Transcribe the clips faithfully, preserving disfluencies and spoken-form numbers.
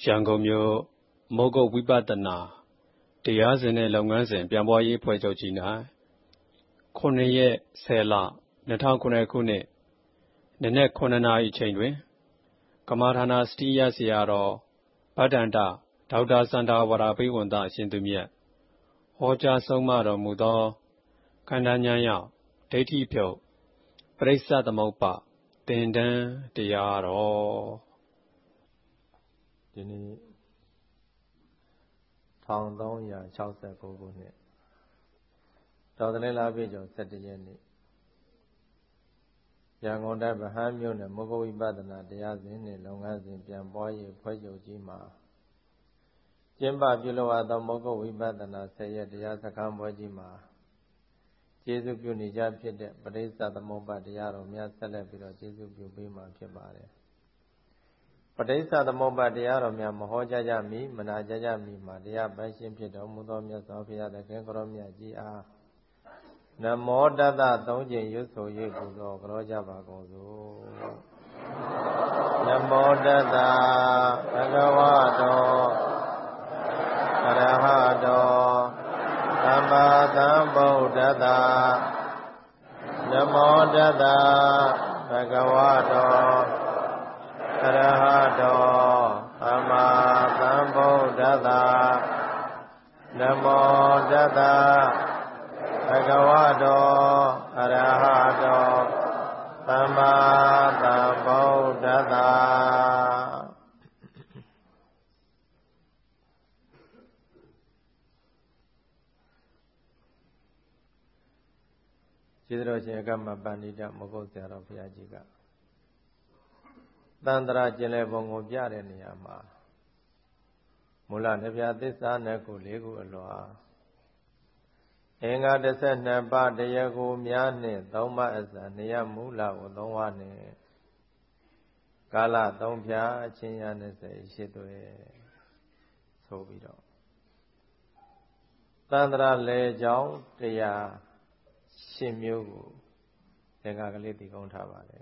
ရန်ကုန်မြို့မိုးကုတ်ဝိပဿနာတရားစဉ်နဲ့လုပ်ငန်းစဉ်ပြန်ပွားရေးဖွဲ့ချုပ်ကြီး၌ခုနှစ်ရက်ဆယ်လနှစ်ထောင်ခုနှစ်ခုနှစ်နနက်ခုနှစ်နာရီချိန်တွင်ကမ္မထာနာစတိယဆရာတော်ဗဒ္ဒန္တဒေါက်တာစန္ဒာဝရပိဝန္တအရှင်သူမြတ်ဟောကြားဆုံးမတော်မူသောခန္ဓာဉာဏ်ရောက်ဒိဋ္ဌိဖြုတ်ပရိစ္ဆသမုပ္ပါသင်တန်းတရားတော်ဒီနေ့ထောင်သုံးရာ၆၉ခုနှစ်တော်သလင်းလာပြည့်ကျော်၁၁ရက်နေ့ရန်ကုန်တိုင်းဗဟန်းမြို့နယ်မိုးကုတ်ဝိပဿနာတရားစဉ်နှင့်လုပ်ငန်းစဉ်ပြန်ပွားရေးဖွဲ့ချုပ်ကြီးမှာကျင်းပပြုလုပ်အပ်သောမိုးကုတ်ဝိပဿနာဆယ်ရက်တရားစခန်းပွဲကြီးမှာကျေးဇူးပြုနေကြဖြစ်တဲ့ပရိစ္ဆသမုပ္ပါတရားတော်များဆက်လက်ပြီးတော့ကျေးဇူးပြုပေးမှာဖြစ်ပါတယ်ပဋိစ္စသမုပ္ပါတရားတော်များမဟောကြားကြမီမနာကြားကြမီမှာတရားပိုင်ရှင်ဖြစ်တော်မူသောမြတ်စွာဘုရားသခင်ကိုရောမြတ်ကြီးအားနမောတတသုံးကြိမ်ရွတ်ဆို၍ပူဇော်ကြောကြပါကုန်စို့နမောတတဘဂဝတောအရဟတောသမ္မာသမ္ဗုဒ္ဓတ္တနမောတတဘဂဝတောအရဟတောသမ္မာသမ္ဗုဒ္ဓတ္တနမောတတ္တဘဂဝတောအရဟတောသမ္မာသမ္ဗုဒ္ဓတ္တကျေးဇူးတော်ရှင်အကမ္မပန္နိတမဂုတ်ဆရာတော်ဘုရားကြီးကသန္တရာကျင်လည်ပုံကိုပြတဲ့နေရာမှာမူလနှပြသစ္စာနှစ်ခုလေးခုအလွာအင်္ဂါတစ်ဆက်နှစ်ပါးတရားကိုများနှင့်သုံးပါးအစနေရမူလကိုသုံးပါးနှင့်ကာလသုံးဖြာအချင်းရနှစ်စိတ်ရှိသွဲဆိုပြီးတော့သန္တရာလေကြောင်းတရားရှင်းမျိုးကိုသင်္ကာကလေးတည်ကုန်းထားပါတယ်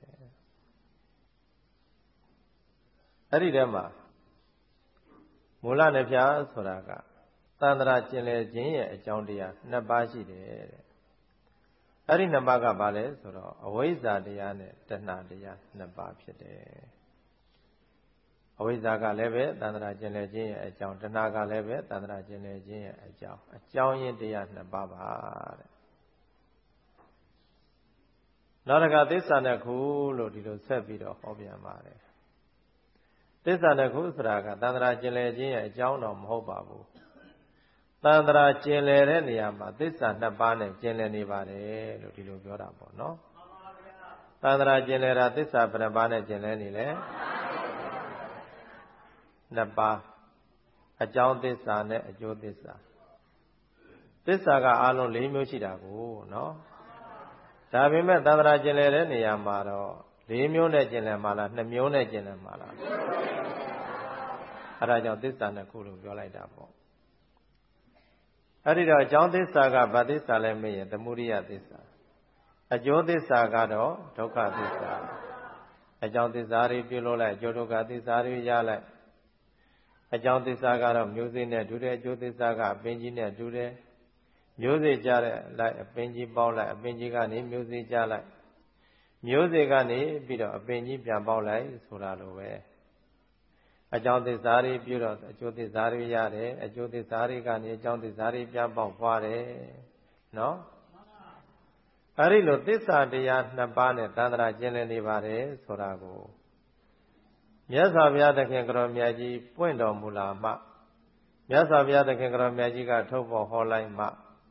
အဲ့ဒီထဲမှာမူလနှပြဆိုတာကသန္တရာကျင်လည်ခြင်းရဲ့အကြောင်းတရားနှစ်ပါးရှိတယ်တဲ့အဲ့ဒီနှစ်ပါးကဘာလဲဆိုတော့အဝိဇ္ဇာတရားနဲ့တဏှာတရားနှစ်ပါးဖြစ်တယ်အဝိဇ္ဇာကလည်းပဲသန္တရာကျင်လည်ခြင်းရဲ့အကြောင်းတဏှာကလည်းပဲသန္တရာကျင်လည်ခြင်းရဲ့အကြောင်းအကြောင်းရင်းတရားနှစ်ပါးပါတဲ့နောက်တစ်ခါသစ္စာနှစ်ခုလို့ဒီလိုဆက်ပြီးတော့ဟောပြန်ပါတယ်သစ္စာနှစ်ခုဆိုတာကသန္တရာကျင်လည်ခြင်းရဲ့အကြောင်းတော့မဟုတ်ပါဘူးသန္တရာကျင်လည်တဲ့နေရာမှာသစ္စာနှစ်ပါးနဲ့ကျင်လည်နေပါတယ်လို့ဒီလိုပြောတာပေါ့နော်သန္တရာကျင်လည်တာသစ္စာဘယ်နှပါးနဲ့ကျင်လည်နေလဲနှစ်ပါးအကြောင်းသစ္စာနဲ့အကျိုးသစ္စာသစ္စာကအလုံး၄မျိုးရှိတာကိုနော်ဒါပေမဲ့သန္တရာကျင်လည်တဲ့နေရာမှာတော့၄မျိုးနဲ့ကျင်လည်မှာလား၂မျိုးနဲ့ကျင်လည်မှာလားအဲဒါကြောင့်သစ္စာနှစ်ခုလို့ပြောလိုက်တာပေါ့အဲ့ဒီတော့အကြောင်းသစ္စာကဘာသစ္စာလဲမေးရင်သမုဒိယသစ္စာအကျိုးသစ္စာကတော့ဒုက္ခသစ္စာအကြောင်းသစ္စာတွေပြုလို့လိုက်အကျိုးဒုက္ခသစ္စာတွေရလိုက်အကြောင်းသစ္စာကတော့မျိုးစေ့နဲ့တူတယ်အကျိုးသစ္စာကအပင်ကြီးနဲ့တူတယ်မျိုးစေ့ကြတဲ့လိုက်အပင်ကြီးပေါက်လိုက်အပင်ကြီးကနေမျိုးစေ့ကြလိုက်မျိုးစေ့ကနေပြီးတော့အပင်ကြီးပြန်ပေါက်လိုက်ဆိုတာလိုပဲအကြောင်းသစ္စာတွေပြုတော့အကျိုးသစ္စာတွေရတယ်အကျိုးသစ္စာတွေကနေအကြောင်းသစ္စာတွေပြန်ပေါက်သွားတယ်နော်အဲဒီလိုသစ္စာတရားနှစ်ပါးနဲ့သန္တရာကျင်လည်နေပါတယ်ဆိုတာကိုမြတ်စွာဘုရားသခင်ကိုရောမြတ်ကြီးပွင့်တော်မူလာမှမြတ်စွာဘုရားသခင်ကိုရောမြတ်ကြီးကထုတ်ဖော်ဟောလိုက်မှ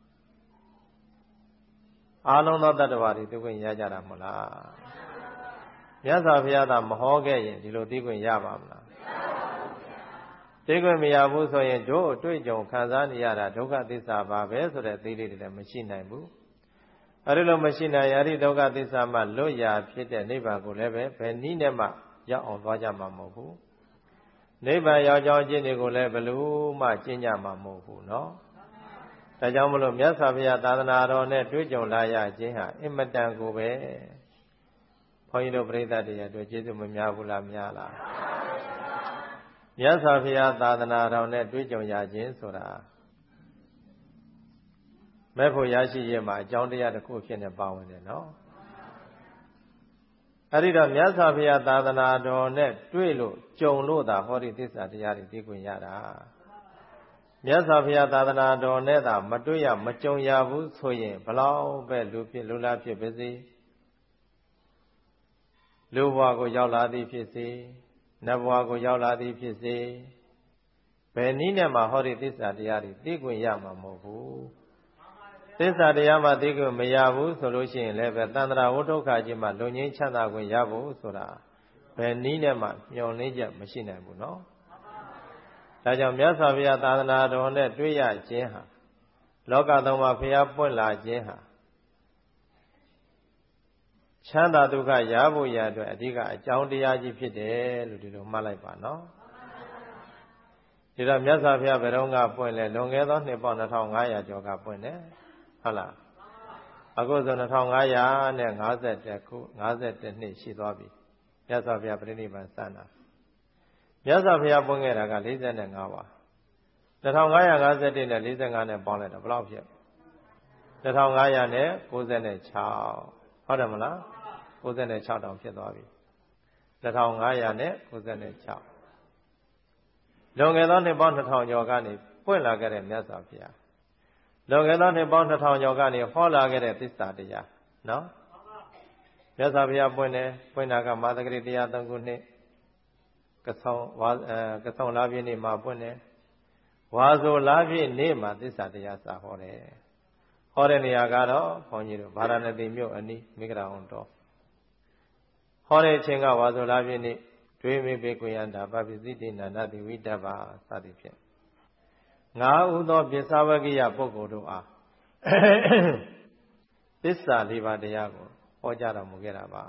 အာလုံးသောတတ္တဝါတွေသိခွင့်ရကြတာမဟုတ်လားမြတ်စွာဘုရားသာမဟောခဲ့ရင်ဒီလိုသိခွင့်ရပါမလားသိခွင့်မရဘူးဆိုရင်တို့အတွေ့အကြုံခံစားနေရတာဒုက္ခသစ္စာပါပဲဆိုတဲ့သိလေးတွေလည်းမရှိနိုင်ဘူးအဲဒီလိုမရှိနိုင်ရတဲ့ဒုက္ခသစ္စာမှလွတ်ရာဖြစ်တဲ့နိဗ္ဗာန်ကိုလည်းပဲဘယ်နည်းနဲ့မှရောက်အောင်သွားကြမှာမဟုတ်ဘူးနိဗ္ဗာန်ရောက်ကြောင်းကျင့်တွေကိုလည်းဘယ်လိုမှကျင့်ကြမှာမဟုတ်ဘူးနော်ဒါကြောင့်မလို့မြတ်စွာဘုရားသာသနာတော်နဲ့တွေ့ကြုံလာရခြင်းဟာအင်မတန်ကိုပဲဘုန်းကြီးတို့ပြိဿတရားတို့ကျေးဇူးမများဘူးလားများလားမြတ်စွာဘုရားသာသနာတော်နဲ့တွေ့ကြုံရခြင်းဆိုတာမဲ့ဖို့ရရှိရေးမှာအကြောင်းတရားတစ်ခုဖြစ်နေပါဝင်တယ်နော်အဲ့ဒီတော့မြတ်စွာဘုရားသာသနာတော်နဲ့တွေ့လို့ကြုံလို့သာဟောဒီသစ္စာတရားတွေသိခွင့်ရတာမြတ်စွာဘုရားသာသနာတော်နဲ့သာမတွေ့ရမကြုံရဘူးဆိုရင်ဘလောက်ပဲလူဖြစ်လူလားဖြစ်ပါစေလူဘဝကိုရောက်လာသည်ဖြစ်စေနတ်ဘဝကိုရောက်လာသည်ဖြစ်စေဘယ်နည်းနဲ့မှဟောဒီသစ္စာတရားတွေသိခွင့်ရမှာမဟုတ်ဘူးသစ္စာတရားမှသိခွင့်မရဘူးဆိုလို့ရှိရင်လည်းပဲတန္တရာဝဋ္ဌခါကြီးမှလုံငင်းချမ်းသာခွင့်ရဖို့ဆိုတာဘယ်နည်းနဲ့မှမျှော်လင့်ချက်မရှိနိုင်ဘူးနော်ဒါကြောင့်မြတ်စွာဘုရားသာသနာတော်နဲ့တွေ့ရခြင်းဟာလောကသုံးပါးဘုရားပွင့်လာခြင်းဟာချမ်းသာဒုက္ခရဖို့ရအတွက်အဓိကအကြောင်းတရားကြီးဖြစ်တယ်လို့ဒီလိုမှတ်လိုက်ပါနော်ဒီတော့မြတ်စွာဘုရားဘယ်တော့ကပွင့်လဲလွန်ခဲ့သောနှစ်ပေါင်းနှစ်ထောင်ငါးရာကျော်ကပွင့်တယ်ဟုတ်လားအခုဆိုနှစ်ထောင်ငါးရာနဲ့၅၁ခု၅၁နှစ်ရှိသွားပြီမြတ်စွာဘုရားပြိဋိဘံစံတာမြတ်စွာဘုရားပွင့်ခဲ့တာက၄၅ပါနှစ်ထောင်ငါးရာ၅၁နဲ့၄၅နဲ့ပေါင်းလိုက်တော့ဘယ်လောက်ဖြစ်နှစ်ထောင်ငါးရာနဲ့၉၆ဟုတ်တယ်မလား၉၆တောင်ဖြစ်သွားပြီနှစ်ထောင်ငါးရာနဲ့၉၆လွန်ခဲ့သောနှစ်ပေါင်းနှစ်ထောင်ကျော်ကနေပွင့်လာခဲ့တဲ့မြတ်စွာဘုရားလွန်ခဲ့သောနှစ်ပေါင်းနှစ်ထောင်ကျော်ကနေဟောလာခဲ့တဲ့သစ္စာတရားနော်မြတ်စွာဘုရားပွင့်တယ်ပွင့်တာကမာသဂရိတရား၃ခုနှစ်ကဆောင်းဝါအဲကဆောင်းလာပြည့်နေ့မှာပွင့်တယ်ဝါဆိုလာပြည့်နေ့မှာသစ္စာတရားစာဟောတယ်ဟောတဲ့နေရာကတော့ဘုန်းကြီးတို့ဗာရာဏသီမြို့အနီးမိဂရာဝန်တော်ဟောတဲ့အချိန်ကဝါဆိုလာပြည့်နေ့ဒွေမေဘေကွေယန္တာပပိစိတိနာနတိဝိတ္တပါစသည်ဖြင့်ငါးဥသောပစ္စဝကိယပုဂ္ဂိုလ်တို့အားသစ္စာလေးပါးတရားကိုဟောကြားတော်မူခဲ့တာပါ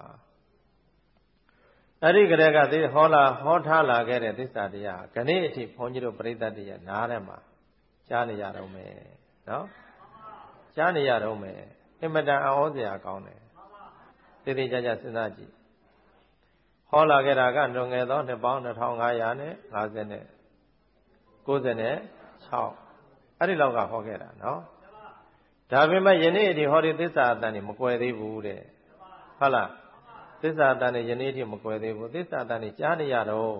အဲ့ဒီကလေးကသိဟောလာဟောထားလာခဲ့တဲ့သစ္စာတရားခဏအထိဘုန်းကြီးတို့ပြိဿတ္တိယနားထဲမှာကြားနေရတော့မယ်နော်ကြားနေရတော့မယ်အင်မတန်အောစရာကောင်းတယ်သိသိကြကြစဉ်းစားကြည့်ဟောလာခဲ့တာကလွန်ခဲ့သောနှစ်ပေါင်းနှစ်ထောင်ငါးရာနဲ့၅၀နဲ့၉၆အဲ့ဒီလောက်ကဟောခဲ့တာနော်ဒါပေမဲ့ယနေ့အထိဟောဒီသစ္စာအတန်นี่မကွယ်သေးဘူးတဲ့ဟုတ်လားသစ္စာအတန်นี่ယနေ့အထိမကွယ်သေးဘူးသစ္စာအတန်นี่ကြားနေရတော့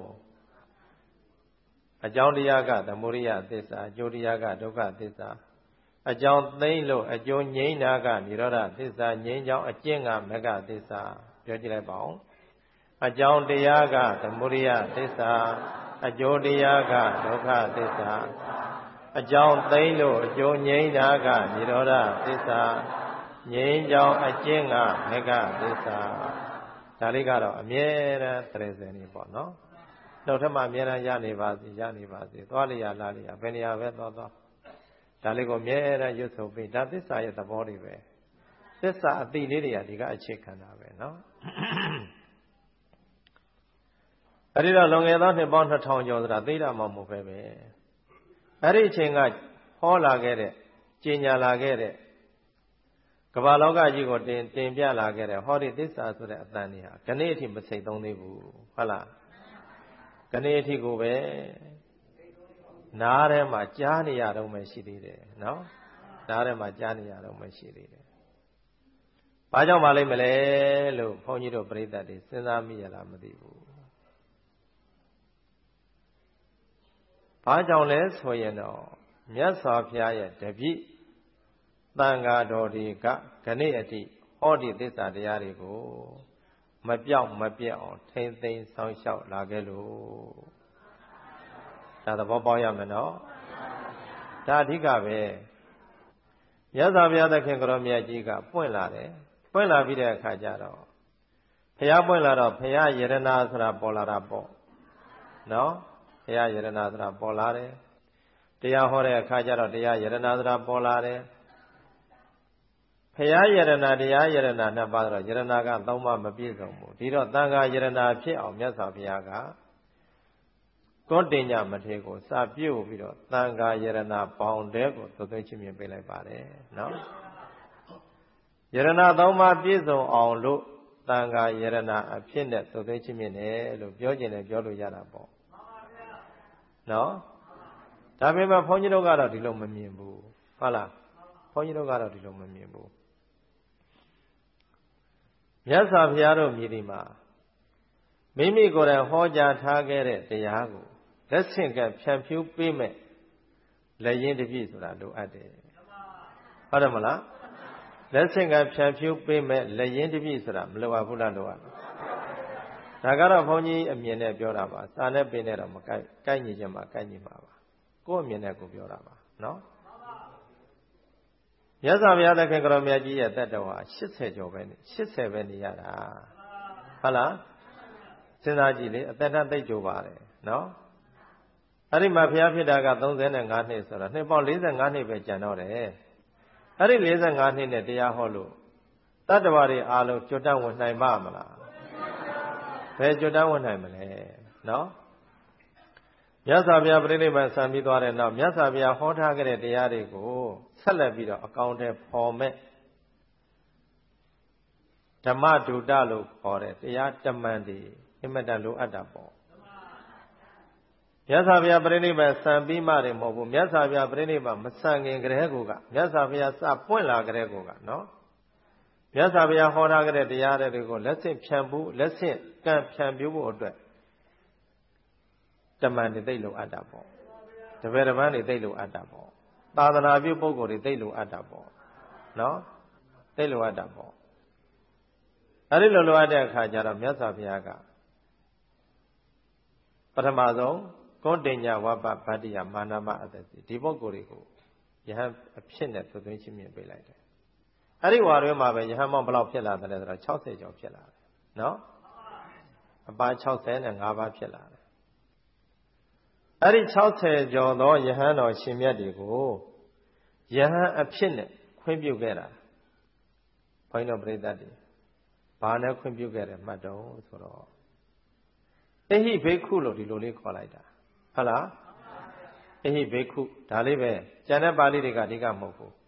အကြောင်းတရားကသမုဒိယသစ္စာအကျိုးတရားကဒုက္ခသစ္စာအကြောင်းသိမ့်လို့အကျိုးငြိမ်းတာကនិရောဓသစ္စာငြိမ်းကြောင်းအကျင့်ကမဂ္ဂသစ္စာပြောကြည့်လိုက်ပါဦးအကြောင်းတရားကသမုဒိယသစ္စာအကျိုးတရားကဒုက္ခသစ္စာအကြောင်းသိမ့်လို့အကျိုးငြိမ်းတာကនិရောဓသစ္စာငြိမ်းကြောင်းအကျင့်ကမဂ္ဂသစ္စာဒါလေးကတော့အမြဲတမ်းတရေစင်နေပေါ့နော်နောက်ထပ်မှအမြဲတမ်းရနေပါစေရနေပါစေသွားလျာလာလျာဘယ်နေရာပဲသွားသွားဒါလေးကိုအမြဲတမ်းရွတ်ဆိုပြီးဒါသစ္စာရဲ့သဘောတွေပဲသစ္စာအတိလေးတွေကဒီကအခြေခံတာပဲနော်အဲ့ဒီတော့လွန်ခဲ့သောနှစ်ပေါင်းနှစ်ထောင်ကျော်ဆိုတာသိတာမှမဟုတ်ပဲပဲအဲ့ဒီအချိန်ကဟောလာခဲ့တဲ့ကျင်ညာလာခဲ့တဲ့ကမ္ဘာလောကကြီးကိုတင်တင်ပြလာခဲ့တဲ့ဟောဒီသစ္စာဆိုတဲ့အတန်ကြီးဟာခဏအထိမစိတ်သုံးသေးဘူးဟုတ်လားခဏအထိကိုပဲနားထဲမှာကြားနေရတော့မှရှိသေးတယ်နော်နားထဲမှာကြားနေရတော့မှရှိသေးတယ်ဘာကြောင့်မလဲမလဲလို့ဘုန်းကြီးတို့ပြိဿတ်တွေစဉ်းစားမိရလားမသိဘူးဘာကြောင့်လဲဆိုရင်တော့မြတ်စွာဘုရားရဲ့တပည့်သံဃာတော်တွေကခဏအထိဟောဒီသစ္စာတရားတွေကိုမပြောက်မပြတ်အောင်ထိမ့်သိမ်းဆောင်ရှောက်လာခဲ့လို့ဒါသဘောပေါက်ရမယ်နော်ဒါအဓိကပဲမြတ်စွာဘုရားသခင်ကိုရောမြတ်ကြီးကပွင့်လာတယ်ပွင့်လာပြီးတဲ့အခါကျတော့ဘုရားပွင့်လာတော့ဘုရားယရနာဆိုတာပေါ်လာတာပေါ့နော်ဘုရားယရနာဆိုတာပေါ်လာတယ်တရားဟောတဲ့အခါကျတော့တရားယရနာဆိုတာပေါ်လာတယ်ဘုရားယရနာတရားယရနာနှစ်ပါးတော့ယရနာကသုံးပါးမပြည့်စုံဘူးဒီတော့သံဃာယရနာဖြစ်အောင်မြတ်စွာဘုရားကကောတင်ညမထေကိုစပြုတ်ပြီးတော့သံဃာယရနာပေါင်းတဲ့ကိုသွသွင်းချင်းမြင်ပေးလိုက်ပါတယ်နော်ယရနာသုံးပါးပြည့်စုံအောင်လို့သံဃာယရနာအဖြစ်နဲ့သွသွင်းချင်းမြင်တယ်လို့ပြောကျင်တယ်ပြောလို့ရတာပေါ့နော်ဒါပေမဲ့ဘုန်းကြီးတို့ကတော့ဒီလိုမမြင်ဘူးဟုတ်လားဘုန်းကြီးတို့ကတော့ဒီလိုမမြင်ဘူးမြတ်စွာဘုရားတို့မြည်ဒီမှာမိမိကိုယ်တိုင်ဟောကြားထားခဲ့တဲ့တရားကိုလက်ဆင့်ကပ်ဖြန့်ဖြူးပေးမဲ့လက်ရင်းတစ်ပြည့်ဆိုတာလိုအပ်တယ်ဟုတ်တယ်မလားလက်ဆင့်ကပ်ဖြန့်ဖြူးပေးမဲ့လက်ရင်းတစ်ပြည့်ဆိုတာမလိုအပ်ဘူးလားလိုအပ်ဒါကတော့ဘုန်းကြီးအမြင်နဲ့ပြောတာပါစာနဲ့ပင်နဲ့တော့မကိုက်ကိုက်ညီခြင်းမှာကိုက်ညီမှာပါကိုယ့်အမြင်နဲ့ကိုပြောတာပါနော်မြတ်စွာဘုရားသခင်ကတော်မြတ်ကြီးရဲ့တတ္တဝါ၈၀ကျော်ပဲနေ၈၀ပဲနေရတာဟုတ်လားစဉ်းစားကြည့်လေအသက်တန်းသိပ်ကြိုပါတယ်နော်အဲ့ဒီမှာဘုရားဖြစ်တာက၃၅နှစ်ဆိုတော့နှစ်ပေါင်း၄၅နှစ်ပဲကျန်တော့တယ်အဲ့ဒီ၄၅နှစ်နဲ့တရားဟောလို့တတ္တဝါတွေအားလုံးကြွတတ်ဝင်နိုင်ပါမလားဘယ်ကြွတတ်ဝင်နိုင်မလဲနော်မြတ်စွာဘုရားပြိဋိဘံဆံပြီးသွားတဲ့နောက်မြတ်စွာဘုရားဟောထားခဲ့တဲ့တရားတွေကိုဆက်လက်ပြီးတော့အကောင့်ထဲပေါ်မဲ့ဓမ္မဒုတလို့ခေါ်တဲ့တရားတမန်တွေအမတန်လိုအပ်တာပေါ့မြတ်စွာဘုရားပြိဋိဘံဆံပြီးမှတယ်မဟုတ်ဘူးမြတ်စွာဘုရားပြိဋိဘံမဆံခင်ကတည်းကမြတ်စွာဘုရားစပွင့်လာကတည်းကနော်မြတ်စွာဘုရားဟောထားခဲ့တဲ့တရားတွေကိုလက်ဆင့်ဖြန့်ဖို့လက်ဆင့်ကံဖြန့်ပြဖို့အတွက်တမန်တွေသိလို့အပ်တာပေါ့တပည့်တစ်ပန်းတွေသိလို့အပ်တာပေါ့သာသနာပြုပုဂ္ဂိုလ်တွေသိလို့အပ်တာပေါ့နော်သိလို့အပ်တာပေါ့အဲဒီလိုလိုအပ်တဲ့အခါကျတော့မြတ်စွာဘုရားကပထမဆုံးကောတိညာဝပ္ပဗတ္တိယမာနမအတ္တစီဒီပုဂ္ဂိုလ်တွေကိုယဟန်အဖြစ်နဲ့သွသွင်းချင်းမြင်ပေးလိုက်တယ်အဲဒီဝါတွင်မှာပဲယဟန်မောင်ဘလောက်ဖြစ်လာတယ်ဆိုတော့၆၀ကျော်ဖြစ်လာတယ်နော်အပါ၆၀နဲ့၅ပါးဖြစ်လာတယ်အဲ့ဒီ၆၀ကျော်သောယဟန်တော်ရှင်မြတ်တွေကိုယဟန်အဖြစ်နဲ့ခွင့်ပြုခဲ့တာဘုန်းကြီးတို့ပြိဿတ်တွေဘာနဲ့ခွင့်ပြုခဲ့တယ်မှတ်တော့ဆိုတော့အဟိဘိက္ခုလို့ဒီလိုလေးခေါ်လိုက်တာဟုတ်လားအဟိဘိက္ခုဒါလေးပဲကျန်တဲ့ပါဠိတွေကအဓိကမဟုတ်ဘူး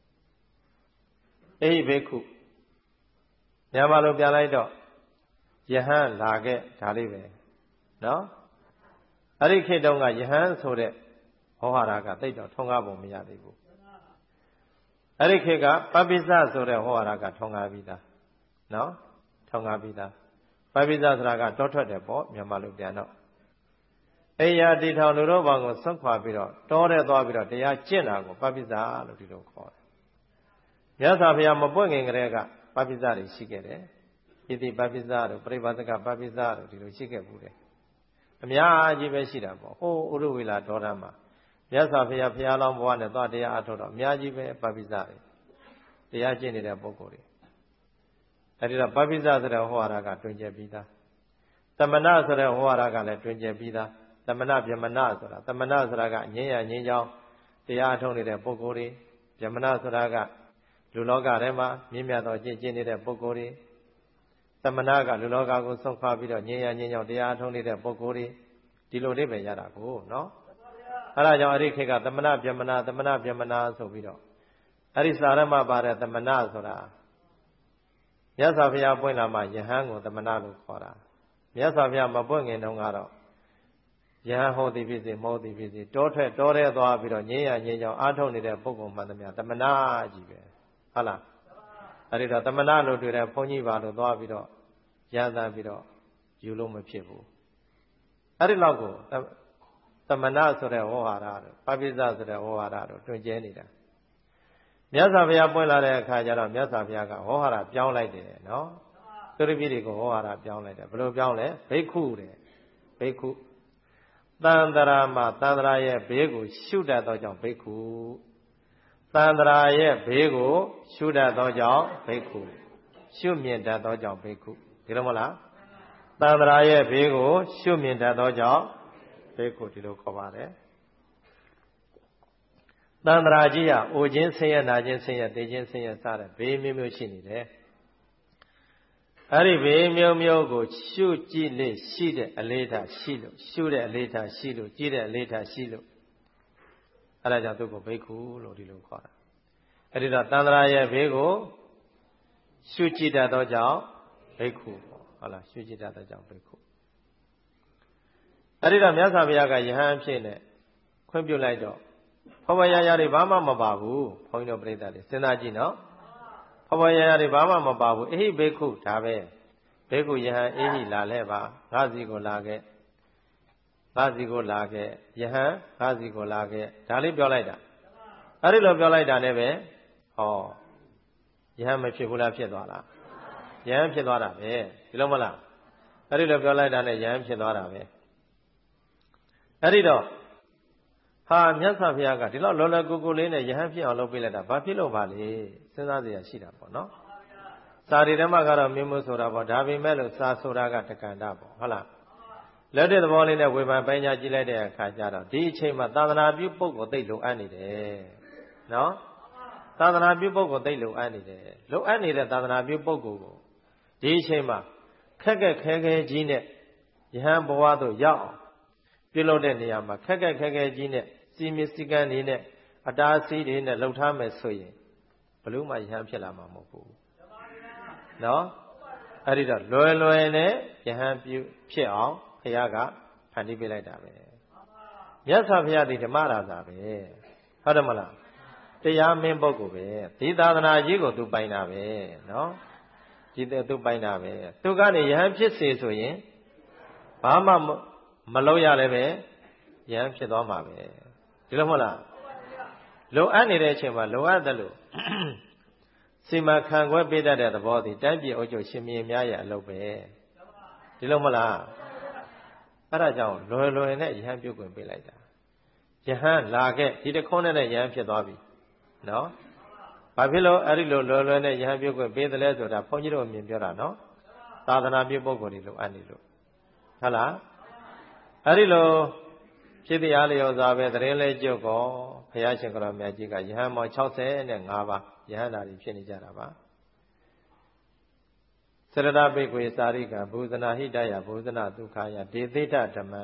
အဟိဘိက္ခုမြန်မာလိုပြန်လိုက်တော့ယဟန်လာခဲ့ဒါလေးပဲနော်အဲ့ဒီခေတ်တုန်းကယဟန်ဆိုတဲ့ဟောဟာရကသိတော့ထုံကားပုံမရသေးဘူးအဲ့ဒီခေတ်ကပပိစဆိုတဲ့ဟောဟာရကထုံကားပြီးသားနော်ထုံကားပြီးသားပပိစဆိုတာကတောထွက်တယ်ပေါ့မြန်မာလူပြန်တော့အိယာတီထောင်လူတို့ဘောင်ကိုဆွန့်ခွာပြီးတော့တောထဲသွားပြီးတော့တရားကျင့်တာကိုပပိစလို့ဒီလိုခေါ်တယ်မြတ်စွာဘုရားမပွင့်ခင်ကတည်းကပပိစတွေရှိခဲ့တယ်ဣတိပပိစတို့ပရိပါဒကပပိစတို့ဒီလိုရှိခဲ့ဘူးတယ်အများကြီးပဲရှိတာပေါ့ဟိုဥရဝေလာဒေါရမှာမြတ်စွာဘုရားဘုရားလောင်းဘဝနဲ့သွားတရားအထုတ်တော့အများကြီးပဲပပိစတွေတရားကျင့်နေတဲ့ပုဂ္ဂိုလ်တွေအဲဒီတော့ပပိစဆိုတဲ့ဟောဟာရကတွင်ကျက်ပြီးသားသမဏဆိုတဲ့ဟောဟာရကလည်းတွင်ကျက်ပြီးသားသမဏဗျမဏဆိုတာသမဏဆိုတာကငြင်းရငြင်းကြောင်းတရားအထုတ်နေတဲ့ပုဂ္ဂိုလ်တွေဗျမဏဆိုတာကလူလောကထဲမှာမြင့်မြတ်သောကျင့်ကျင့်နေတဲ့ပုဂ္ဂိုလ်တွေသမဏကလူလောကကိုဆုံးခွာပြီးတော့ငြင်းရငြင်းကြောင်းတရားအထုတ်နေတဲ့ပုဂ္ဂိုလ်တွေဒီလိုလေးပဲရတာကိုနော်အဲဒါကြောင့်အဲ့ဒီခေတ်ကသမဏဗျမဏသမဏဗျမဏဆိုပြီးတော့အဲ့ဒီစာရမပါတဲ့သမဏဆိုတာမြတ်စွာဘုရားပွင့်လာမှယဟန်ကိုသမဏလို့ခေါ်တာမြတ်စွာဘုရားမပွင့်ခင်တုန်းကတော့ယဟန်ဟောသည်ဖြစ်စေမဟုတ်သည်ဖြစ်စေတောထွက်တောထဲသွားပြီးတော့ငြင်းရငြင်းကြောင်းအားထုတ်နေတဲ့ပုဂ္ဂိုလ်မှန်သမျှသမဏကြီးပဲဟုတ်လားအဲ့ဒီတော့သမဏလို့တွေ့တဲ့ဘုန်းကြီးပါလို့သွားပြီးတော့ရသပြီးတော့ယူလို့မဖြစ်ဘူးအဲ့ဒီလောက်ကိုသမဏဆိုတဲ့ဝေါဟာရတို့ပပိစဆိုတဲ့ဝေါဟာရတို့တွင်ကျဲနေတာမြတ်စွာဘုရားပွင့်လာတဲ့အခါကျတော့မြတ်စွာဘုရားကဝေါဟာရပြောင်းလိုက်တယ်နော်သူရိပိတွေကိုဝေါဟာရပြောင်းလိုက်တယ်ဘယ်လိုပြောင်းလဲဘိက္ခုတဲ့ဘိက္ခုတန်တရာမှာတန်တရာရဲ့ဘေးကိုရှုတတ်သောကြောင့်ဘိက္ခုတန်တရာရဲ့ဘေးကိုရှုတတ်သောကြောင့်ဘိက္ခုရှုမြင်တတ်သောကြောင့်ဘိက္ခုဒီလိုမလားတန်တရာရဲ့ဘေးကိုရှုမြင်တတ်သောကြောင့်ဘိက္ခုဒီလိုခေါ်ပါတယ်တန်တရာကြီးကအိုခြင်းဆင်းရဲနာခြင်းဆင်းရဲသိခြင်းဆင်းရဲစတဲ့ဘေးမျိုးမျိုးရှိနေတယ်အဲ့ဒီဘေးမျိုးမျိုးကိုရှုကြည့်လေရှိတဲ့အလေးထားရှိလို့ရှုတဲ့အလေးထားရှိလို့ကြည့်တဲ့အလေးထားရှိလို့အဲ့ဒါကြောင့်သူ့ကိုဘိက္ခုလို့ဒီလိုခေါ်တာအဲ့ဒီတော့တန်တရာရဲ့ဘေးကိုရှုကြည့်တတ်သောကြောင့်ဘိက္ခုပေါ့ဟုတ်လားရှုကြည့်တတ်သောကြောင့်ဘိက္ခုအဲ့ဒီတော့မြတ်စွာဘုရားကယဟန်အဖြစ်နဲ့ခွင့်ပြုလိုက်တော့ဖော်ဖော်ရရတွေဘာမှမပါဘူးဘုန်းကြီးတို့ပြိဿတွေစဉ်းစားကြည့်နော်ဖော်ဖော်ရရတွေဘာမှမပါဘူးအဟိဘေခုဒါပဲဘေခုယဟန်အေဟိလာလဲပါငါစီကိုလာခဲ့ငါစီကိုလာခဲ့ယဟန်ငါစီကိုလာခဲ့ဒါလေးပြောလိုက်တာအဲ့ဒီလိုပြောလိုက်တာနဲ့ပဲဟောယဟန်မဖြစ်ဘူးလားဖြစ်သွားလားယဟန်ဖြစ်သွားတာပဲဒီလိုမလားအဲ့ဒီလိုပြောလိုက်တာနဲ့ယဟန်ဖြစ်သွားတာပဲအဲ့ဒီတော့ဟာမြတ်စွာဘုရားကဒီလောက်လောလောကူကူလေးနဲ့ယဟန်ဖြစ်အောင်လုပ်ပေးလိုက်တာဘာဖြစ်လို့ပါလဲစဉ်းစားစရာရှိတာပေါ့နော်စာရီဓမ္မကတော့မြင်မှုဆိုတာပေါ့ဒါပေမဲ့လို့စာဆိုတာကတက္ကန္တပေါ့ဟုတ်လားလက်တဲ့သဘောလေးနဲ့ဝေဖန်ပိုင်းခြားကြည့်လိုက်တဲ့အခါကျတော့ဒီအချိန်မှာသာသနာပြုပုဂ္ဂိုလ်သိလိုအပ်နေတယ်နော်သာသနာပြုပုဂ္ဂိုလ်သိလိုအပ်နေတယ်လိုအပ်နေတဲ့သာသနာပြုပုဂ္ဂိုလ်ကိုဒီအချိန်မှာခက်ခက်ခဲခဲကြီးနဲ့ယဟန်ဘဝသို့ရောက်အောင်ပြုလုပ်တဲ့နေရာမှာခက်ခက်ခဲခဲကြီးနဲ့စီမီစည်းကမ်းတွေနဲ့အတားအဆီးတွေနဲ့လှုပ်ထားမယ်ဆိုရင်ဘလို့မှယဟန်ဖြစ်လာမှာမဟုတ်ဘူးနော်အဲ့ဒီတော့လွယ်လွယ်နဲ့ယဟန်ပြုဖြစ်အောင်ဘုရားကဖန်တီးပေးလိုက်တာပဲမြတ်စွာဘုရားဒီဓမ္မရာဇာပဲဟုတ်တယ်မလားတရားမင်းပုဂ္ဂိုလ်ပဲဒီသာသနာကြီးကိုသူပိုင်တာပဲနော်ဒီသူပိုင်တာပဲသူကနေယဟန်ဖြစ်စေဆိုရင်ဘာမှမလုပ်ရလည်းပဲယဟန်ဖြစ်သွားမှာပဲဒီလိုမဟုတ်လားလိုအပ်နေတဲ့အချိန်မှာလိုအပ်တယ်လို့စီမံခန့်ခွဲပေးတတ်တဲ့သဘောသည်တိုင်းပြည်အုပ်ချုပ်ရှင်မြင်းများရဲ့အလုပ်ပဲဒီလိုမဟုတ်လားအဲ့ဒါကြောင့်လွယ်လွယ်နဲ့ယဟန်ပြုတ်ခွင့်ပေးလိုက်တာယဟန်လာခဲ့ဒီတခွန်းနဲ့ယဟန်ဖြစ်သွားပြီနော်ဘာဖြစ်လို့အဲ့ဒီလိုလွယ်လွယ်နဲ့ယဟန်ပြုတ်ခွင့်ပေးတယ်လဲဆိုတာဘုန်းကြီးတို့အမြင်ပြောတာနော်သာသနာပြုပုဂ္ဂိုလ်တွေလိုအပ်နေလို့ဟုတ်လားအဲ့ဒီလိုဖြစ်တရားလျော်စွာပဲတရင်လေးကျုပ်ကောဘုရားရှင်ကတော်မြတ်ကြီးကယဟန်မောင်၆၅ပါးယဟန်သားတွေဖြစ်နေကြတာပါစရဏပိကွေစာရိကဘူဇနာဟိတယဘူဇနာဒုက္ခယဒေသိတဓမ္မံ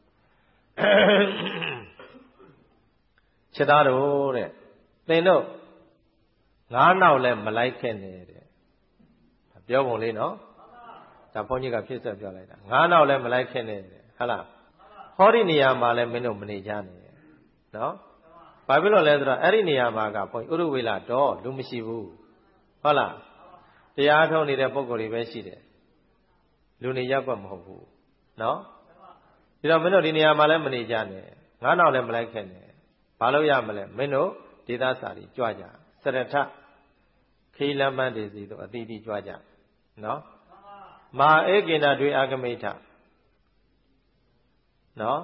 ခြေသားတို့တဲ့သင်တို့ငါးနောက်လဲမလိုက်ခဲ့နဲ့တဲ့ပြောပုံလေးနော်ဒါဘုန်းကြီးကဖြစ်ဆက်ပြောလိုက်တာငါးနောက်လဲမလိုက်ခဲ့နဲ့တဲ့ဟုတ်လားဟောဒီနေရာမှာလဲမင်းတို့မနေကြနဲ့နော်ဘာဖြစ်လို့လဲဆိုတော့အဲ့ဒီနေရာမှာကဘုန်းကြီးဥရဝေလတော့လူမရှိဘူးဟုတ်လားတရားထုံးနေတဲ့ပုံကိုယ်တွေပဲရှိတယ်လူနေရက်ကွက်မဟုတ်ဘူးနော်ဒီတော့မင်းတို့ဒီနေရာမှာလည်းမနေကြနဲ့ငါးနောက်လည်းမလိုက်ခဲ့နဲ့ဘာလို့ရမလဲမင်းတို့ဒေသစာတွေကြွကြစရထခေလမန်းတွေစီတို့အတိအတိကြွကြနော်မာဧကိဏတွေအာဂမိထနော်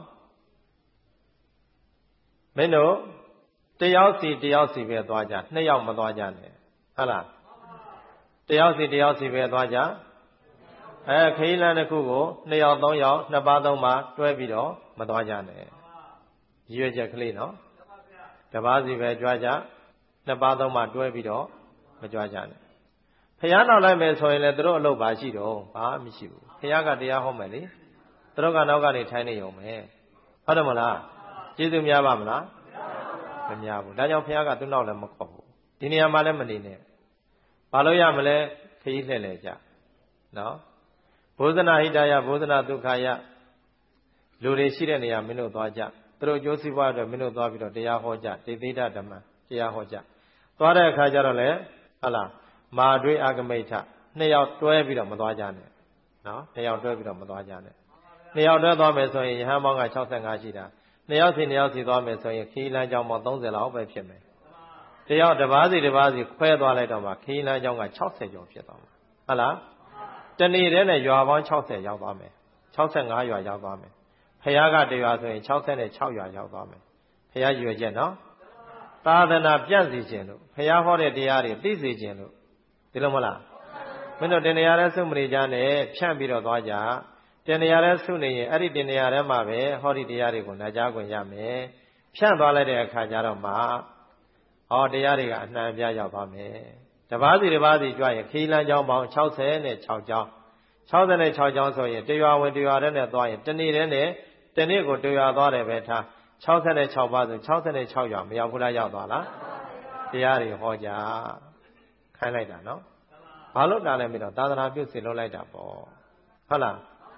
မင်းတို့တယောက်စီတယောက်စီပဲသွားကြနှစ်ယောက်မသွားကြနဲ့ဟုတ်လားတယောက်စီတယောက်စီပဲသွားကြအဲခရီးလမ်းတစ်ခုကိုနှစ်ယောက်သုံးယောက်နှစ်ပါးသုံးပါးတွဲပြီးတော့မသွားကြနဲ့ရည်ရွယ်ချက်ကလေးနော်တပါးစီပဲကြွားကြနှစ်ပါးသုံးပါးတွဲပြီးတော့မကြွားကြနဲ့ဖះနောက်လိုက်မယ်ဆိုရင်လည်းသူတို့အလုပ်ပါရှိတော့ဘာမှမရှိဘူးဖះကတရားဟောမယ်လေသူတို့ကနောက်ကနေထိုင်နေရုံပဲဟုတ်တယ်မလားကျေးဇူးများပါမလားမများဘူးဒါကြောင့်ဖះကသူ့နောက်လည်းမခေါ်ဘူးဒီနေရာမှာလည်းမနေနဲ့ဘာလို့ရမလဲခရီးလှည့်လေကြနော်ဘုဇနာဟိတယဘုဇနာဒုက္ခယလူတွေရှိတဲ့နေရာမင်းတို့သွားကြသူတို့အကျိုးစီးပွားအတွက်မင်းတို့သွားပြီးတော့တရားဟောကြဒေသိတဓမ္မတရားဟောကြသွားတဲ့အခါကျတော့လေဟုတ်လားမာတွေအာဂမိထနှစ်ယောက်တွဲပြီးတော့မသွားကြနဲ့နော်နှစ်ယောက်တွဲပြီးတော့မသွားကြနဲ့နှစ်ယောက်တွဲသွားမယ်ဆိုရင်ယဟန်ပေါင်းက၆၅ရှိတာနှစ်ယောက်စီနှစ်ယောက်စီသွားမယ်ဆိုရင်ခီးလမ်းကြောင်းပေါင်း၃၀လောက်ပဲဖြစ်မယ်တယောက်တစ်ပါးစီတစ်ပါးစီခွဲသွားလိုက်တော့မှခီးလမ်းကြောင်းက၆၀ကျော်ဖြစ်သွားမှာဟုတ်လားတနေ့တည်းနဲ့ရွာပေါင်း၆၀ရောက်သွားမယ်၆၅ရွာရောက်သွားမယ်ဖះကတရွာဆိုရင်၆၆ရွာရောက်သွားမယ်ဖះရွယ်ချက်နော်သာသနာပြန့်စီခြင်းလို့ဖះဟောတဲ့တရားတွေသိစေခြင်းလို့ဒီလိုမလားမင်းတို့တင်တရားနဲ့စုမနေကြနဲ့ဖြန့်ပြီးတော့သွားကြတင်တရားနဲ့စုနေရင်အဲ့ဒီတင်တရားထဲမှာပဲဟောဒီတရားတွေကိုနာကြားခွင့်ရမယ်ဖြန့်သွားလိုက်တဲ့အခါကျတော့မှဟောတရားတွေကအနှံ့အပြားရောက်သွားမယ်တပါးစီတပါးစီကြွရင်ခီးလန်းကြောင်းပေါင်း၆၆ကြောင်း၆၆ကြောင်းဆိုရင်တရွာဝင်တရွာထဲနဲ့သွားရင်တနေ့တည်းနဲ့တနေ့ကိုတရွာသွားတယ်ပဲထား၆၆ပါးဆို၆၆ရွာမရောက်ဘူးလားရောက်သွားလားတရားတွေဟောကြခိုင်းလိုက်တာနော်ဘာလို့တားလဲမသိတော့သာသနာပြုစေလုပ်လိုက်တာပေါ့ဟုတ်လား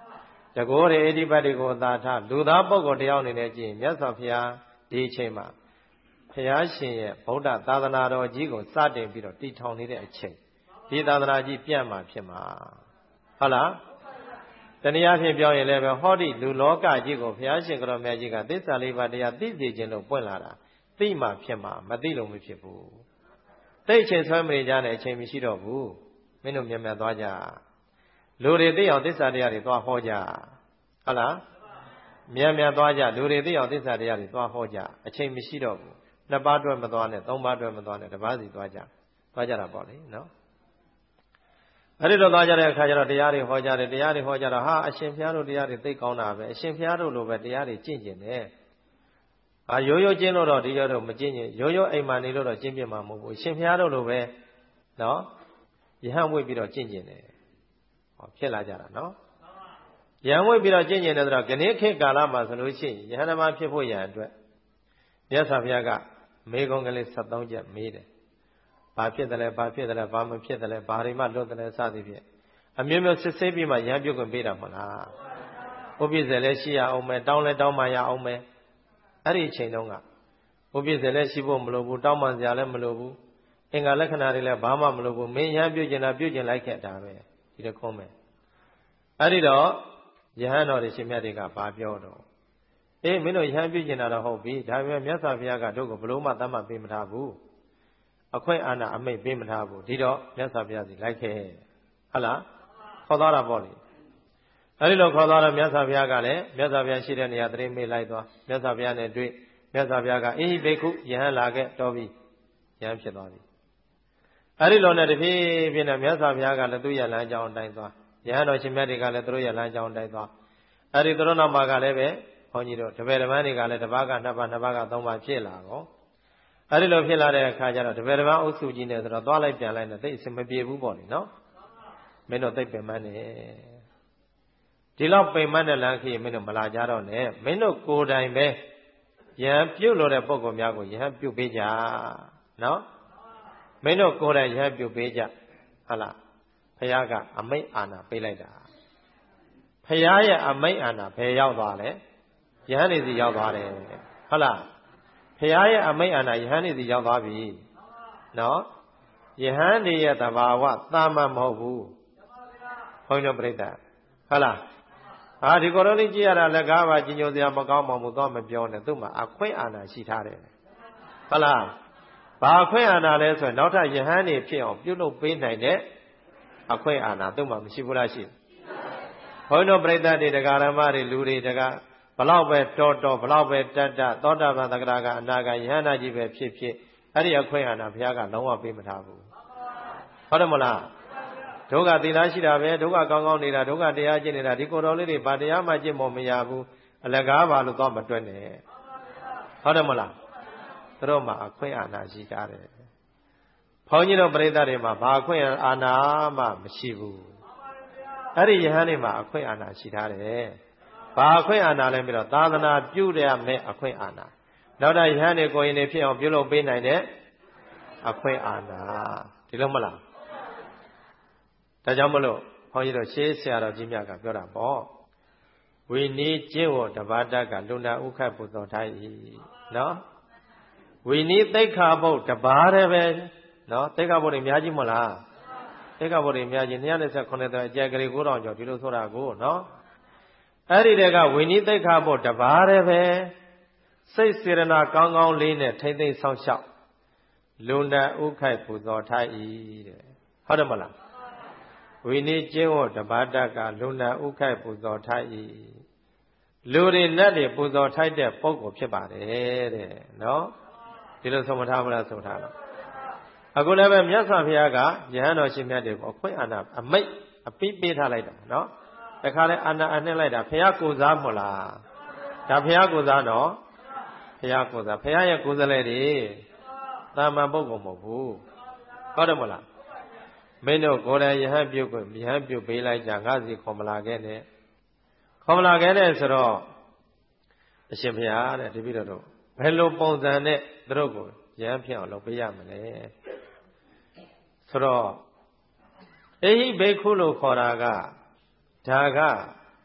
တကောရေအဓိပတိကိုသာထားလူသားပုဂ္ဂိုလ်တယောက်အနေနဲ့ကြည့်မြတ်စွာဘုရားဒီအချိန်မှာဘုရားရှင်ရဲ့ဗုဒ္ဓသာသနာတော်ကြီးကိုစတင်ပြီးတော့တည်ထောင်နေတဲ့အချိန်ဒီသာသနာကြီးပြန့်မှာဖြစ်မှာဟုတ်လားတနည်းအားဖြင့်ပြောရင်လည်းပဲဟောဒီလူလောကကြီးကိုဘုရားရှင်ကိုရောမြတ်ကြီးကသစ္စာလေးပါးတရားသိစေခြင်းလို့ပွင့်လာတာသိမှဖြစ်မှာမသိလို့မဖြစ်ဘူးသိအချိန်ဆွဲမနေကြနဲ့အချိန်မရှိတော့ဘူးမင်းတို့မြန်မြန်သွားကြလူတွေသိအောင်သစ္စာတရားတွေသွားဟောကြဟုတ်လားမြန်မြန်သွားကြလူတွေသိအောင်သစ္စာတရားတွေသွားဟောကြအချိန်မရှိတော့ဘူးနှစ်ပါးတွဲမသွားနဲ့သုံးပါးတွဲမသွားနဲ့တစ်ပါးစီသွားကြသွားကြတာပေါ့လေနော်အဲ့ဒီတော့သွားကြတဲ့အခါကျတော့တရားတွေဟောကြတယ်တရားတွေဟောကြတော့ဟာအရှင်ဘုရားတို့တရားတွေသိကောင်းတာပဲအရှင်ဘုရားတို့လိုပဲတရားတွေကျင့်ကျင်တယ်ဟာရိုးရိုးကျင့်လို့တော့ဒီရောတော့မကျင့်ကျင်ရိုးရိုးအိမ်မှာနေလို့တော့ကျင့်ပြမှာမဟုတ်ဘူးအရှင်ဘုရားတို့လိုပဲနော်ယဟန်ဝိပြီးတော့ကျင့်ကျင်တယ်ဟောဖြစ်လာကြတာနော်ယဟန်ဝိပြီးတော့ကျင့်ကျင်တယ်ဆိုတော့ခဏခေတ်ကာလမှာဆိုလို့ရှိရင်ယဟန်ဓမ္မဖြစ်ဖို့ရန်အတွက်မြတ်စွာဘုရားကမေကုံကလေးဆက်သုံးချက်မေးတယ်ဘာဖြစ်တယ်လဲဘာဖြစ်တယ်လဲဘာမဖြစ်တယ်လဲဘာတွေမှလွတ်တယ်လဲစသည်ဖြင့်အမျိုးမျိုးစစ်ဆေးပြီးမှရဟန်းပြုတ်ခွင့်ပေးတာမဟုတ်လားဥပ္ပစ္စေလည်းရှိရအောင်မယ်တောင်းလည်းတောင်းမှရအောင်မယ်အဲ့ဒီအချိန်တုန်းကဥပ္ပစ္စေလည်းရှိဖို့မလိုဘူးတောင်းမှစရာလည်းမလိုဘူးအင်္ဂါလက္ခဏာတွေလည်းဘာမှမလိုဘူးမင်းရဟန်းပြုတ်ကျင်တာပြုတ်ကျင်လိုက်ခဲ့တာပဲဒီလိုခေါ်မယ်အဲ့ဒီတော့ယဟန်တော်တွေရှင်မြတ်တွေကဘာပြောတော့အေးမင်းတို့ယဟန်ပြုတ်ကျင်တာတော့ဟုတ်ပြီဒါပေမဲ့မြတ်စွာဘုရားကတို့ကိုဘလို့မှတတ်မှတ်ပေးမထားဘူးအခွင့်အာဏာအမိတ်ပေးမထားဘူးဒီတော့မြတ်စွာဘုရားစီလိုက်ခဲ့ဟုတ်လားခေါ်သွားတာပေါ့လေအဲဒီလိုခေါ်သွားတော့မြတ်စွာဘုရားကလည်းမြတ်စွာဘုရားရှိတဲ့နေရာတရင်မေးလိုက်သွားမြတ်စွာဘုရားနဲ့တွေ့မြတ်စွာဘုရားကအေးဘိက္ခုယဟန်လာခဲ့တော်ပြီယဟန်ဖြစ်သွားပြီအဲဒီလိုနဲ့တဖြည်းဖြည်းနဲ့မြတ်စွာဘုရားကလည်းသူ့ရဲ့လမ်းကြောင်းတိုင်းသွားယဟန်တော်ရှင်မြတ်တွေကလည်းသူတို့ရဲ့လမ်းကြောင်းတိုင်းသွားအဲဒီသူတို့နောက်မှာကလည်းပဲဘုန်းကြီးတို့တပည့်တပန်းတွေကလည်းတစ်ပါးကနှစ်ပါးနှစ်ပါးကသုံးပါးဖြစ်လာတော့အဲ့ဒီလိုဖြစ်လာတဲ့အခါကျတော့တပည့်တပန်းအုပ်စုကြီးနဲ့ဆိုတော့သွားလိုက်ပြန်လိုက်နဲ့သိအစမပြေဘူးပေါ့လေနော်မင်းတို့သိပင်မန်းနေဒီလောက်ပင်မန်းတဲ့လမ်းခရီးမင်းတို့မလာကြတော့နဲ့မင်းတို့ကိုယ်တိုင်ပဲယဟန်ပြုတ်လို့တဲ့ပုံကောင်များကိုယဟန်ပြုတ်ပေးကြနော်မင်းတို့ကိုယ်တိုင်ယဟန်ပြုတ်ပေးကြဟုတ်လားဘုရားကအမိန့်အာဏာပေးလိုက်တာဘုရားရဲ့အမိန့်အာဏာဘယ်ရောက်သွားလဲယဟန်နေစီရောက်သွားတယ်ဟုတ်လားဘုရားရဲ့အမိန့်အာဏာယဟန်နေစီရောက်သွားပြီနော်ယဟန်နေရဲ့သဘာဝသာမန်မဟုတ်ဘူးဘုန်းကြီးတို့ပြိဿဟုတ်လားဟာဒီကိုယ်တော်လေးကြည့်ရတာလက်ကားပါကြီးညိုစရာမကောင်းပါဘူးတော့မပြောနဲ့သူ့မှာအခွင့်အာဏာရှိထားတယ်ဟုတ်လားဘာအခွင့်အာဏာလဲဆိုရင်နောက်ထပ်ယဟန်နေဖြစ်အောင်ပြုလုပ်ပေးနိုင်တဲ့အခွင့်အာဏာသူ့မှာမရှိဘူးလားရှိဘုန်းကြီးတို့ပြိဿတွေတရားဓမ္မတွေလူတွေတရားဘလောက်ပဲတော်တော်ဘလောက်ပဲတတ်တတ်သောတာပန်သက္ကရာကအနာဂတ်ယဟန္တာကြီးပဲဖြစ်ဖြစ်အဲ့ဒီအခွင့်အာဏာဘုရားကလုံးဝပေးမထားဘူးဟုတ်တယ်မလားဒုက္ခသီလရှိတာပဲဒုက္ခကောင်းကောင်းနေတာဒုက္ခတရားကျင့်နေတာဒီကိုယ်တော်လေးတွေဘာတရားမှကျင့်ဖို့မရဘူးအလကားပါလို့တော့မတွက်နဲ့ဟုတ်တယ်မလားသူတို့မှာအခွင့်အာဏာရှိကြတယ်ဘုန်းကြီးတို့ပြိဿတွေမှာဘာအခွင့်အာဏာမှမရှိဘူးအဲ့ဒီယဟန်တွေမှာအခွင့်အာဏာရှိထားတယ်ဘာအခွင့်အာဏာလဲပြီးတော့သာသနာပြုရမယ့်အခွင့်အာဏာနောက်တော့ယဟန်တွေကိုရင်တွေဖြစ်အောင်ပြုလုပ်ပေးနိုင်တဲ့အခွင့်အာဏာဒီလိုမလားဒါကြောင့်မလို့ဘုန်းကြီးတို့ရှေးဆရာတော်ကြီးများကပြောတာပေါ့ဝိနည်းကျင့်ဝတ်တပါးတတ်ကလူနာဥက္ခတ်ပူဇော်ထား၏နော်ဝိနည်းသိက္ခာပုဒ်တပါးတည်းပဲနော်သိက္ခာပုဒ်တွေအများကြီးမလားသိက္ခာပုဒ်တွေအများကြီး၂၂၇တဲ့အကျယ်ကလေး၉တောင်ကျော်ဒီလိုဆိုတာကိုနော်အဲ့ဒီတည်းကဝိနည်းသိက္ခာပုဒ်တပါးတည်းပဲစိတ်စေရနာကောင်းကောင်းလေးနဲ့ထိမ့်သိမ့်ဆောင်ရှောက်လူနာဥက္ခတ်ပူဇော်ထား၏တဲ့ဟုတ်တယ်မလားဝိနည်းကျင့်ဝတ်တပါးတတ်ကလူနာဥက္ခတ်ပူဇော်ထား၏လူတွေနဲ့တွေပူဇော်ထိုက်တဲ့ပုဂ္ဂိုလ်ဖြစ်ပါတယ်တဲ့နော်ဒီလိုဆုံးမထားမလားဆုံးထားတော့အခုလည်းပဲမြတ်စွာဘုရားကယဟန်တော်ရှင်မြတ်တွေကိုအခွင့်အာဏာအမိတ်အပိပေးထားလိုက်တာနော်တခါလဲအာဏာအနှိမ့်လိုက်တာဘုရားကိုစားမလားဒါဘုရားကိုစားတော့ဘုရားကိုစားဘုရားရဲ့ကိုယ်စားလှယ်တွေသာမန်ပုဂ္ဂိုလ်မဟုတ်ဘူးဟုတ်တယ်မလားမင်းတို့ကိုယ်တိုင်ယဟန်ပြုတ်ကိုယဟန်ပြုတ်ပေးလိုက်ကြငါစီခေါ်မလာခဲ့နဲ့ခေါ်မလာခဲ့တဲ့ဆိုတော့အရှင်ဘုရားတဲ့တပည့်တော်တို့ဘယ်လိုပုံစံနဲ့သူတို့ကိုယဟန်ဖြစ်အောင်လုပ်ပေးရမလဲဆိုတော့အေဟိဘိက္ခုလို့ခေါ်တာကဒါကအ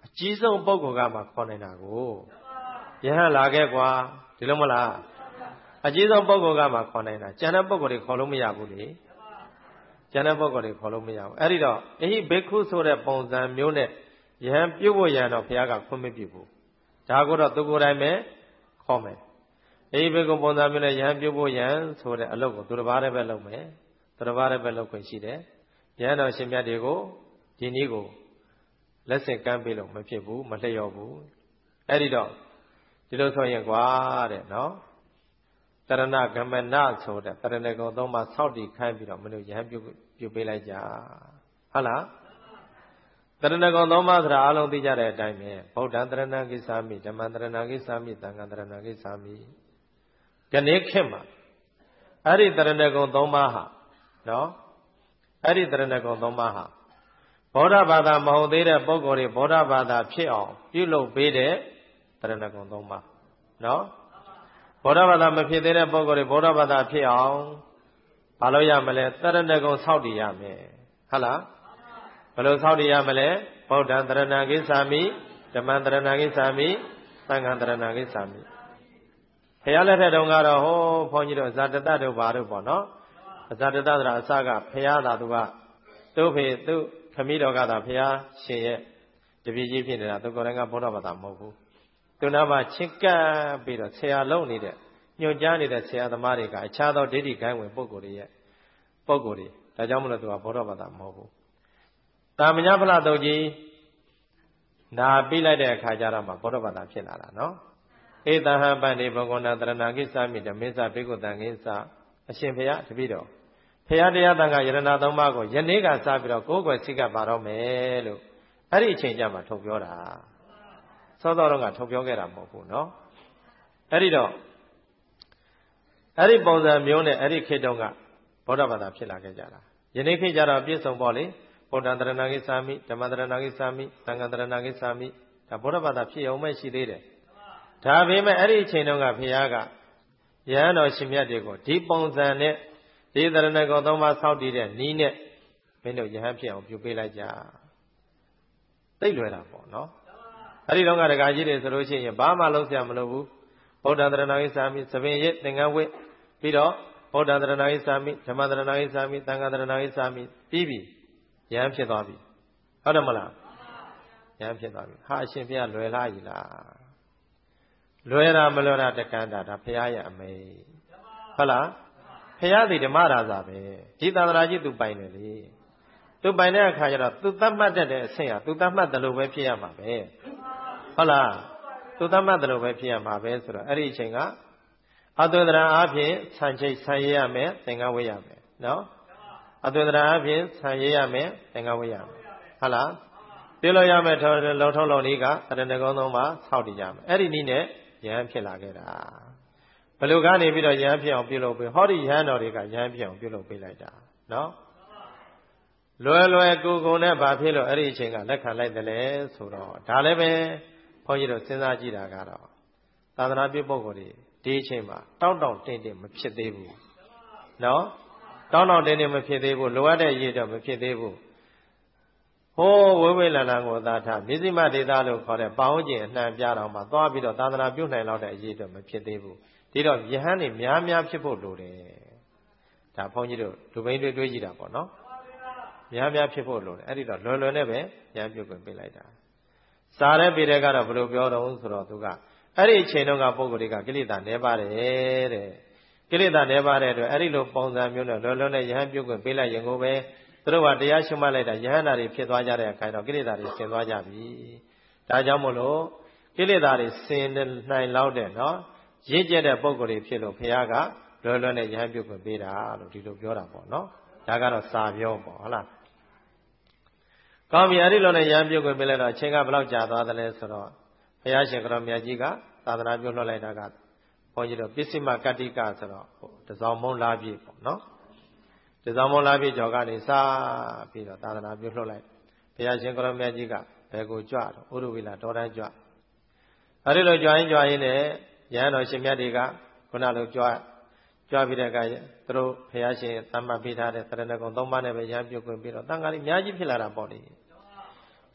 ကြီးဆုံးပုဂ္ဂိုလ်ကမှခေါ်နေတာကိုယဟန်လာခဲ့ကွာဒီလိုမလားအကြီးဆုံးပုဂ္ဂိုလ်ကမှခေါ်နေတာကျန်တဲ့ပုဂ္ဂိုလ်တွေခေါ်လို့မရဘူးလေကျန်တဲ့ပုဂ္ဂိုလ်တွေခေါ်လို့မရဘူးအဲ့ဒီတော့အဟိဘိက္ခုဆိုတဲ့ပုံစံမျိုးနဲ့ယဟန်ပြုတ်ဖို့ရန်တော့ဘုရားကခွင့်မပြုဘူးဒါကိုတော့သူကိုယ်တိုင်ပဲခေါ်မယ်အဟိဘိက္ခုပုံစံမျိုးနဲ့ယဟန်ပြုတ်ဖို့ရန်ဆိုတဲ့အလုပ်ကိုသူတစ်ပါးတည်းပဲလုပ်မယ်သူတစ်ပါးတည်းပဲလုပ်ခွင့်ရှိတယ်ယဟန်တော်ရှင်မြတ်တွေကိုဒီနည်းကိုလက်ဆင့်ကမ်းပေးလို့မဖြစ်ဘူးမလျော့ဘူးအဲ့ဒီတော့ဒီလိုဆိုရင်ကွာတဲ့နော်တရဏဂမနဆိုတဲ့တရဏဂုံသုံးပါးဆောက်တည်ခိုင်းပြီးတော့မင်းတို့ယဟန်ပြုပြုပေးလိုက်ကြဟုတ်လားတရဏဂုံသုံးပါးဆိုတာအလုံးသိကြတဲ့အတိုင်းပဲဗုဒ္ဓံတရဏဂိသာမိဓမ္မံတရဏဂိသာမိသံဃံတရဏဂိသာမိဒီနေ့ခေတ်မှာအဲ့ဒီတရဏဂုံသုံးပါးဟာနော်အဲ့ဒီတရဏဂုံသုံးပါးဟာဘောဓဘာသာမဟုတ်သေးတဲ့ပုဂ္ဂိုလ်တွေဘောဓဘာသာဖြစ်အောင်ပြုလုပ်ပေးတဲ့တရဏဂုံသုံးပါးနော်ဘောဓဘာသာမဖြစ်သေးတဲ့ပုဂ္ဂိုလ်တွေဘောဓဘာသာဖြစ်အောင်ဘာလို့ရမလဲတရဏဂုံဆောက်တည်ရမယ်ဟုတ်လားဘယ်လိုဆောက်တည်ရမလဲဗုဒ္ဓံတရဏဂိသာမိဓမ္မံတရဏဂိသာမိသံဃံတရဏဂိသာမိဘုရားလက်ထက်တုန်းကတော့ဟောဘုန်းကြီးတို့ဇာတတတို့ဘာတို့ပေါ့နော်ဇာတတဆိုတာအစကဘုရားသာသူကသူ့ဖေသူ့ခမည်းတော်ကသာဘုရားရှင်ရဲ့တပည့်ကြီးဖြစ်နေတာသူကိုယ်တိုင်ကဗုဒ္ဓဘာသာမဟုတ်ဘူးသူနာမှာချစ်ကပ်ပြီးတော့ဆရာလုံးနေတဲ့ညွှန်ကြားနေတဲ့ဆရာသမားတွေကအခြားသောဒိဋ္ဌိကိုင်းဝင်ပုဂ္ဂိုလ်တွေရဲ့ပုဂ္ဂိုလ်တွေဒါကြောင့်မလို့သူကဗုဒ္ဓဘာသာမဟုတ်ဘူးတာမညဖလားတုတ်ကြီးနာပြီးလိုက်တဲ့အခါကျတော့မှဗုဒ္ဓဘာသာဖြစ်လာတာနော်ဧတဟံပန္တိဘဂဝန္တတရဏဂိသာမိဓမေသဘေကုတံကိစ္စအရှင်ဘုရားတပည့်တော်ဘုရားတရားတန်ခါယရဏသုံးပါးကိုယနေ့ကစပြီးတော့ကိုယ်ွယ်စိတ်ကပါတော့မယ်လို့အဲ့ဒီအချိန်ကျမှထုတ်ပြောတာစောစောတော့ကထုတ်ပြောခဲ့တာမဟုတ်ဘူးနော်အဲ့ဒီတော့အဲ့ဒီပုံစံမျိုးနဲ့အဲ့ဒီခေတ်တုန်းကဗုဒ္ဓဘာသာဖြစ်လာခဲ့ကြတာယနေ့ခေတ်ကျတော့ပြည့်စုံပေါ့လေဗုဒ္ဓံတရဏဂိသာမိဓမ္မတရဏဂိသာမိသံဃံတရဏဂိသာမိဒါဗုဒ္ဓဘာသာဖြစ်အောင်ပဲရှိသေးတယ်ဒါပေမဲ့အဲ့ဒီအချိန်တုန်းကဘုရားကယဟန်တော်ရှင်မြတ်တွေကိုဒီပုံစံနဲ့ဒီတရဏဂုံသုံးပါးဆောက်တည်တဲ့နီးနဲ့မင်းတို့ယဟန်ဖြစ်အောင်ပြုပေးလိုက်ကြသိလွယ်တာပေါ့နော်အဲ့ဒီတော့ကဒကာကြီးတွေဆိုလို့ရှိရင်ဘာမှလုံးဆရာမလိုဘူးဗုဒ္ဓံတရဏဂိသာမိသဘင်ရသင်္ကန်းဝိပြီးတော့ဗုဒ္ဓံတရဏဂိသာမိဓမ္မတရဏဂိသာမိသံဃံတရဏဂိသာမိပြီးပြီယဟန်ဖြစ်သွားပြီဟုတ်တယ်မလားယဟန်ဖြစ်သွားပြီဟာအရှင်ဘုရားလွယ်လားကြီးလားလွယ်တာမလွယ်တာတက္ကန္တာဒါဘုရားရဲ့အမိန့်ဟုတ်လားဘုရားသည်ဓမ္မရာဇာပဲဒီသန္တရာကြီးသူပိုင်တယ်လေသူပိုင်တဲ့အခါကျတော့သူသတ်မှတ်တတ်တဲ့အဆင့်ဟာသူသတ်မှတ်တယ်လို့ပဲဖြစ်ရမှာပဲဟုတ်လားသူသတ်မှတ်တယ်လို့ပဲဖြစ်ရမှာပဲဆိုတော့အဲ့ဒီအချိန်ကအသွင်သဏ္ဍာန်အားဖြင့်ဆံချိတ်ဆံရရမယ်သင်္ကန်းဝတ်ရမယ်နော်အသွင်သဏ္ဍာန်အားဖြင့်ဆံရရမယ်သင်္ကန်းဝတ်ရမယ်ဟုတ်လားပြုလို့ရမယ်ထောလုံထုံးလုံနည်းကတရဏဂုံသုံးပါးဆောက်တည်ကြမယ်အဲ့ဒီနည်းနဲ့ယဟန်ဖြစ်လာခဲ့တာဘယ်လိုကနေပြီးတော့ယဟန်ဖြစ်အောင်ပြုလုပ်ပေးဟောဒီယဟန်တော်တွေကယဟန်ဖြစ်အောင်ပြုလုပ်ပေးလိုက်တာနော်လွယ်လွယ်ကူကူနဲ့ဘာဖြစ်လို့အဲ့ဒီအချိန်ကလက်ခံလိုက်တယ်လဲဆိုတော့ဒါလည်းပဲဘုန်းကြီးတို့စဉ်းစားကြည့်တာကတော့သာသနာပြုပုဂ္ဂိုလ်တွေဒီအချိန်မှာတောက်တောက်တင်းတင်းမဖြစ်သေးဘူးနော်တောက်တောက်တင်းတင်းမဖြစ်သေးဘူးလိုအပ်တဲ့ရည်တော့မဖြစ်သေးဘူးဟိုးဝိဝိလန္ဒကိုသာထမြစ္စည်းမဒေသလို့ခေါ်တဲ့ပေါင်းကျင်အနှံပြတော်မှာသွားပြီးတော့သာသနာပြုနိုင်လောက်တဲ့အရေးတော့မဖြစ်သေးဘူးဒီတော့ယဟန်နေများများဖြစ်ဖို့လိုတယ်ဒါဘုန်းကြီးတို့လူဘိန်းတွေးတွေးကြည့်တာပေါ့နော်များများဖြစ်ဖို့လိုတယ်အဲ့ဒီတော့လွယ်လွယ်နဲ့ပဲယဟန်ပြုတ်ပေးလိုက်တာစားတဲ့ပြည်တဲ့ကတော့ဘယ်လိုပြောတော့ဆိုတော့သူကအဲ့ဒီအချိန်တုန်းကပုဂ္ဂိုလ်တွေကကိလေသာနှဲပါတယ်တဲ့ကိလေသာနှဲပါတဲ့အတွက်အဲ့ဒီလိုပုံစံမျိုးနဲ့လွယ်လွယ်နဲ့ယဟန်ပြုတ်ပေးလိုက်ရင်ကိုပဲသူတို့ကတရားရှုမှတ်လိုက်တာယဟန်နာတွေဖြစ်သွားကြတဲ့အခါတော့ကိလေသာတွေဆင်သွားကြပြီဒါကြောင့်မို့လို့ကိလေသာတွေဆင်နိုင်လောက်တဲ့နော်ရင့်ကျက်တဲ့ပုံကိုယ်တွေဖြစ်လို့ဘုရားကလွယ်လွယ်နဲ့ယဟန်ပြုတ်ပေးတာလို့ဒီလိုပြောတာပေါ့နော်ဒါကတော့စာပြောပေါ့ဟုတ်လားကောင်းပြီအဲ့ဒီလိုနဲ့ယဟန်ပြုတ်ပေးလိုက်တော့အချိန်ကဘယ်လောက်ကြာသွားသလဲဆိုတော့ဘုရားရှင်ကတော်မြတ်ကြီးကသာသနာပြုလွှတ်လိုက်တာကဘုန်းကြီးတို့ပစ္စည်းမကတ္တိကဆိုတော့တစောင်းမုံလာပြည့်ပေါ့နော်တစောင်းမုံလာပြည့်ကျော်ကနေစပြီးတော့သာသနာပြုလွှတ်လိုက်ဘုရားရှင်ကတော်မြတ်ကြီးကဘယ်ကိုကြွတော့ဥရဝိလာတော်တန်းကြွအဲ့ဒီလိုကြွရင်ကြွရင်လည်းယဟန်တော်ရှင်မြတ်တွေကခုနလိုကြွကြွပြီးတဲ့အခါသူတို့ဘုရားရှင်သတ်မှတ်ပေးထားတဲ့တရဏဂုံသုံးပါးနဲ့ပဲယဟန်ပြုတ်ခွင့်ပြီးတော့တန်ခါးလေးအများကြီးဖြစ်လာတာပေါ့လေ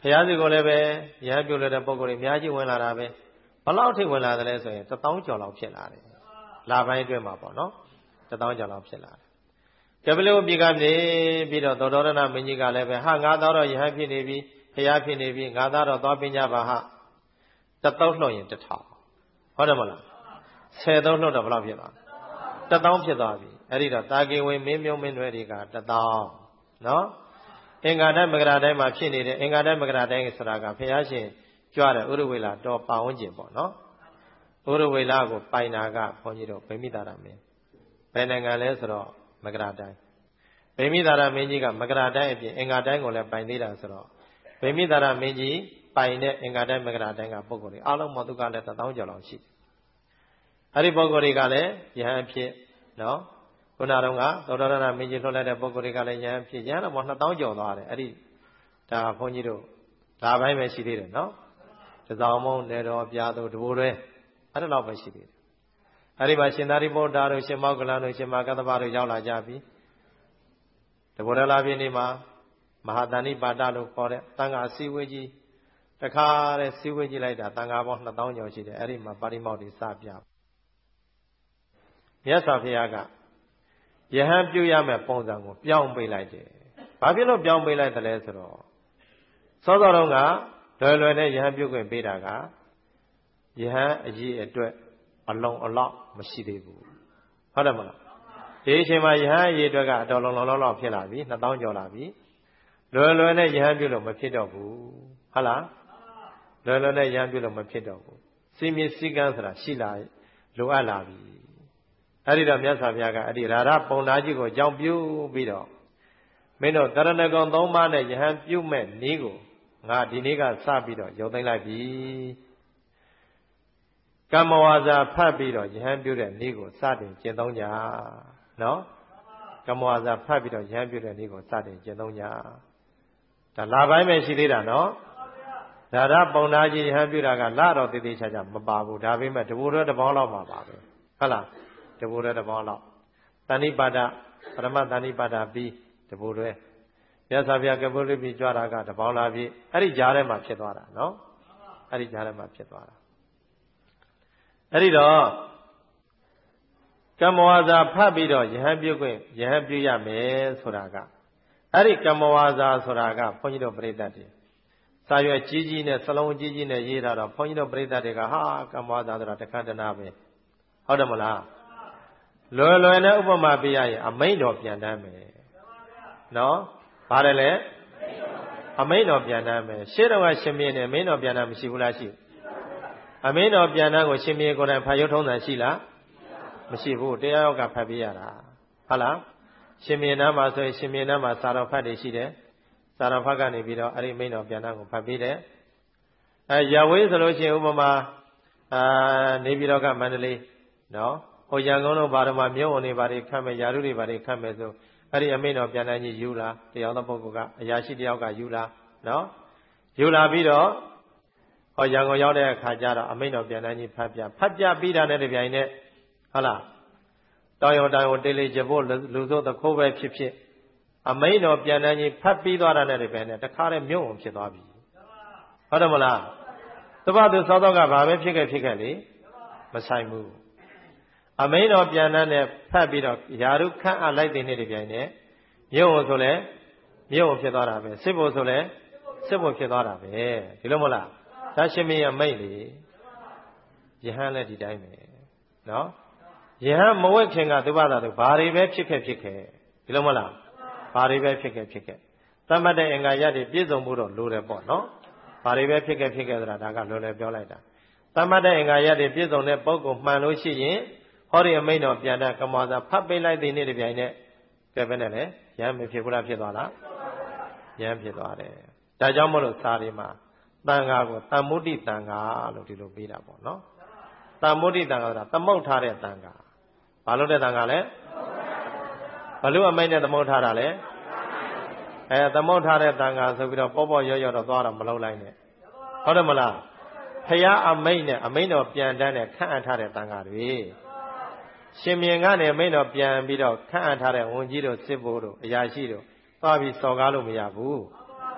ဘုရားစီကိုလည်းပဲရဟန်းပြုလို့တဲ့ပုဂ္ဂိုလ်တွေအများကြီးဝင်လာတာပဲဘလောက်ထိဝင်လာတယ်လဲဆိုရင်တသောင်းကျော်လောက်ဖြစ်လာတယ်လာပိုင်းအတွင်းမှာပေါ့နော်တသောင်းကျော်လောက်ဖြစ်လာတယ်ကပိလဝပြည်ကနေပြီးတော့သောတော်ရဏမင်းကြီးကလည်းပဲဟာငါသားတော့ယဟန်ဖြစ်နေပြီဘုရားဖြစ်နေပြီငါသားတော့သွားပညာပါဟတသောင်းလှုပ်ရင်တထောင်ဟုတ်တယ်မလားဆယ်သောင်းလှုပ်တော့ဘယ်လောက်ဖြစ်သွားတသောင်းဖြစ်သွားပြီအဲ့ဒီတော့တာကေဝင်မင်းမြုံမင်းတွေတွေကတသောင်းနော်အင်္ဂါတိုင်းမဂရာတိုင်းမှာဖြစ်နေတဲ့အင်္ဂါတိုင်းမဂရာတိုင်းဆိုတာကဘုရားရှင်ကြွတဲ့ဥရဝေလာတော်ပါဝန်းကျင်ပေါ့နော်ဥရဝေလာကိုပိုင်နာကဘုန်းကြီးတို့ဗိမိတာရမင်းဘယ်နိုင်ငံလဲဆိုတော့မဂရာတိုင်းဗိမိတာရမင်းကြီးကမဂရာတိုင်းအပြင်အင်္ဂါတိုင်းကိုလည်းပိုင်သေးတာဆိုတော့ဗိမိတာရမင်းကြီးပိုင်တဲ့အင်္ဂါတိုင်းမဂရာတိုင်းကပုဂ္ဂိုလ်တွေအားလုံးမသူကလည်းတသောင်းကျော်လောက်ရှိတယ်အဲ့ဒီပုဂ္ဂိုလ်တွေကလည်းယဟန်ဖြစ်နော်ခုနကတော့သောတော်ရဏမင်းကြီးလွှတ်လိုက်တဲ့ပုဂ္ဂိုလ်တွေကလည်းယဟန်ဖြစ်ယဟန်တော့နှစ်သောင်းကျော်သွားတယ်အဲ့ဒီဒါဘုန်းကြီးတို့ဒါပိုင်းပဲရှိသေးတယ်နော်တစောင်းမုံနေတော်ပြားသူတဘိုးတွေအဲ့ဒါတော့ပဲရှိသေးတယ်အဲ့ဒီမှာရှင်သာရိပုတ္တရာတို့ရှင်မောဂလန်တို့ရှင်မကတ္တဗတို့ရောက်လာကြပြီတဘိုးတော်လာပြင်းနေမှာမဟာတဏိပါဒလို့ခေါ်တဲ့တန်ခါစည်းဝေးကြီးတခါတဲ့စည်းဝေးကြီးလိုက်တာတန်ခါပေါင်းနှစ်သောင်းကျော်ရှိတယ်အဲ့ဒီမှာပါရိမောက်တွေစပြမြတ်စွာဘုရားကယဟန်ပြုရမယ့်ပုံစံကိုပြောင်းပေးလိုက်တယ်။ဘာဖြစ်လို့ပြောင်းပေးလိုက်တယ်လဲဆိုတော့စောစောတုန်းကလွယ်လွယ်နဲ့ယဟန်ပြုခွင့်ပေးတာကယဟန်အရေးအတွက်အလုံးအလောက်မရှိသေးဘူး။ဟုတ်တယ်မလား။ဒီအချိန်မှာယဟန်အရေးအတွက်ကအတော်လုံးလုံးလောက်ဖြစ်လာပြီနှစ်သောင်းကျော်လာပြီ။လွယ်လွယ်နဲ့ယဟန်ပြုလို့မဖြစ်တော့ဘူး။ဟုတ်လား။လွယ်လွယ်နဲ့ယဟန်ပြုလို့မဖြစ်တော့ဘူး။စီမင်းစည်းကမ်းဆိုတာရှိလာလိုအပ်လာပြီ။အဲ့ဒီတော့မြတ်စွာဘုရားကအဲ့ဒီရာရပုံနာကြီးကိုအကြောင်းပြုပြီးတော့မင်းတို့တရဏဂုံသုံးပါးနဲ့ယဟန်ပြုမဲ့နည်းကိုငါဒီနေ့ကစပြီးတော့ရုပ်သိမ်းလိုက်ပြီကမ္မဝါစာဖတ်ပြီးတော့ယဟန်ပြုတဲ့နည်းကိုစတင်ကျင့်သုံးကြနော်ကမ္မဝါစာဖတ်ပြီးတော့ယဟန်ပြုတဲ့နည်းကိုစတင်ကျင့်သုံးကြဒါလာပိုင်းပဲရှိသေးတာနော်ရာရပုံနာကြီးယဟန်ပြုတာကလာတော့တည်တည်ချာချာမပါဘူးဒါပေမဲ့တဘူတော်တပေါင်းလောက်ပါပါပဲဟုတ်လားတဘူရဲတဘောလောက်တဏိပါဒပရမတဏိပါဒပြီးတဘူရဲမြတ်စွာဘုရားကပုရိပိကြွတာကတဘောလာပြီအဲ့ဒီကြားထဲမှာဖြစ်သွားတာနော်အဲ့ဒီကြားထဲမှာဖြစ်သွားတာအဲ့ဒီတော့ကမ္မဝါစာဖတ်ပြီးတော့ယဟန်ပြုခွင့်ယဟန်ပြုရမယ်ဆိုတာကအဲ့ဒီကမ္မဝါစာဆိုတာကဘုန်းကြီးတို့ပြိဿတ်တွေစာရွက်ကြီးကြီးနဲ့စလုံးကြီးကြီးနဲ့ရေးတာတော့ဘုန်းကြီးတို့ပြိဿတ်တွေကဟာကမ္မဝါစာဆိုတာတခဏတနာပဲဟုတ်တယ်မလားလွယ်လွယ်နဲ့ဥပမာပေးရရင်အမိန့်တော်ပြန်တမ်းမယ်နော်ဘာလဲလဲအမိန့်တော်ပြန်တမ်းမယ်ရှေ့တော့ကရှင်မင်းနဲ့အမိန့်တော်ပြန်တမ်းမရှိဘူးလားရှိအမိန့်တော်ပြန်တမ်းကိုရှင်မင်းကိုယ်တိုင်ဖတ်ရုပ်ထုံးစံရှိလားမရှိဘူးတရားရောက်ကဖတ်ပေးရတာဟုတ်လားရှင်မင်းနားမှာဆိုရင်ရှင်မင်းနားမှာစာတော်ဖတ်တွေရှိတယ်စာတော်ဖတ်ကနေပြီးတော့အဲ့ဒီအမိန့်တော်ပြန်တမ်းကိုဖတ်ပေးတယ်အဲရဝေးဆိုလို့ရှိရင်ဥပမာအာနေပြည်တော်ကမန္တလေးနော်ဟိုရန်ကုန်တို့ဘာဓမ္မမြို့ဝင်တွေဘာတွေခတ်မဲ့ယာရုတွေဘာတွေခတ်မဲ့ဆိုအဲ့ဒီအမိန့်တော်ပြန်တန်းကြီးယူလာတရားသောပုဂ္ဂိုလ်ကအရာရှိတယောက်ကယူလာနော်ယူလာပြီးတော့ဟောရန်ကုန်ရောက်တဲ့အခါကျတော့အမိန့်တော်ပြန်တန်းကြီးဖတ်ပြဖတ်ပြပြီးတာနဲ့တပြိုင်နက်ဟုတ်လားတောင်ရုံတောင်ရုံတေးလေးကျဖို့လူစိုးသခိုးပဲဖြစ်ဖြစ်အမိန့်တော်ပြန်တန်းကြီးဖတ်ပြီးသွားတာနဲ့တပြိုင်နက်တခါတည်းမြို့ဝင်ဖြစ်သွားပြီဟုတ်တယ်မလားသဘာသူသောသောကဘာပဲဖြစ်ခဲ့ဖြစ်ခဲ့လေမဆိုင်ဘူးအမိန်တော်ပြန်တန်းနဲ့ဖတ်ပြီးတော့ယာရုခန့်အလိုက်တဲ့နေ့တပြိုင်နက်မြို့ဝင်ဆိုလဲမြို့ဝင်ဖြစ်သွားတာပဲစစ်ဖို့ဆိုလဲစစ်ဖို့ဖြစ်သွားတာပဲဒီလိုမဟုတ်လားဒါရှင်မင်းရဲ့မိတ်လေယဟန်လည်းဒီတိုင်းပဲနော်ယဟန်မဝက်ခင်ကသူဘာသာသူဘာတွေပဲဖြစ်ခဲ့ဖြစ်ခဲ့ဒီလိုမဟုတ်လားဘာတွေပဲဖြစ်ခဲ့ဖြစ်ခဲ့သတ်မှတ်တဲ့အင်္ဂါရတွေပြည့်စုံဖို့တော့လိုတယ်ပေါ့နော်ဘာတွေပဲဖြစ်ခဲ့ဖြစ်ခဲ့ဆိုတာဒါကလွယ်လွယ်ပြောလိုက်တာသတ်မှတ်တဲ့အင်္ဂါရတွေပြည့်စုံတဲ့ပုဂ္ဂိုလ်မှန်လို့ရှိရင်ဟောဒီအမိန့်တော်ပြန်တဲ့ကမ္မဝါစာဖတ်ပေးလိုက်တဲ့နေ့တပြိုင်နက်ကဲပဲနဲ့လေရဟန်းမဖြစ်ဘူးလားဖြစ်သွားလားရဟန်းဖြစ်သွားတယ်ဒါကြောင့်မလို့စာတွေမှာတန်ခါကိုတမ္မုဒ္ဒိတန်ခါလို့ဒီလိုပေးတာပေါ့နော်တမ္မုဒ္ဒိတန်ခါဆိုတာသမုတ်ထားတဲ့တန်ခါဘာလို့တဲ့တန်ခါလဲဘလို့အမိန့်နဲ့သမုတ်ထားတာလဲအဲသမုတ်ထားတဲ့တန်ခါဆိုပြီးတော့ပေါ့ပေါ့ရော့ရော့တော့သွားတော့မလုံးလိုက်နဲ့ဟုတ်တယ်မလားဖရာအမိန့်နဲ့အမိန့်တော်ပြန်တန်းနဲ့ခန့်အပ်ထားတဲ့တန်ခါတွေရှင်မြင်ကနေအမိန့်တော်ပြန်ပြီးတော့ခန့်အပ်ထားတဲ့ဝန်ကြီးတို့စစ်ဘိုးတို့အရာရှိတို့သွားပြီးစော်ကားလို့မရဘူး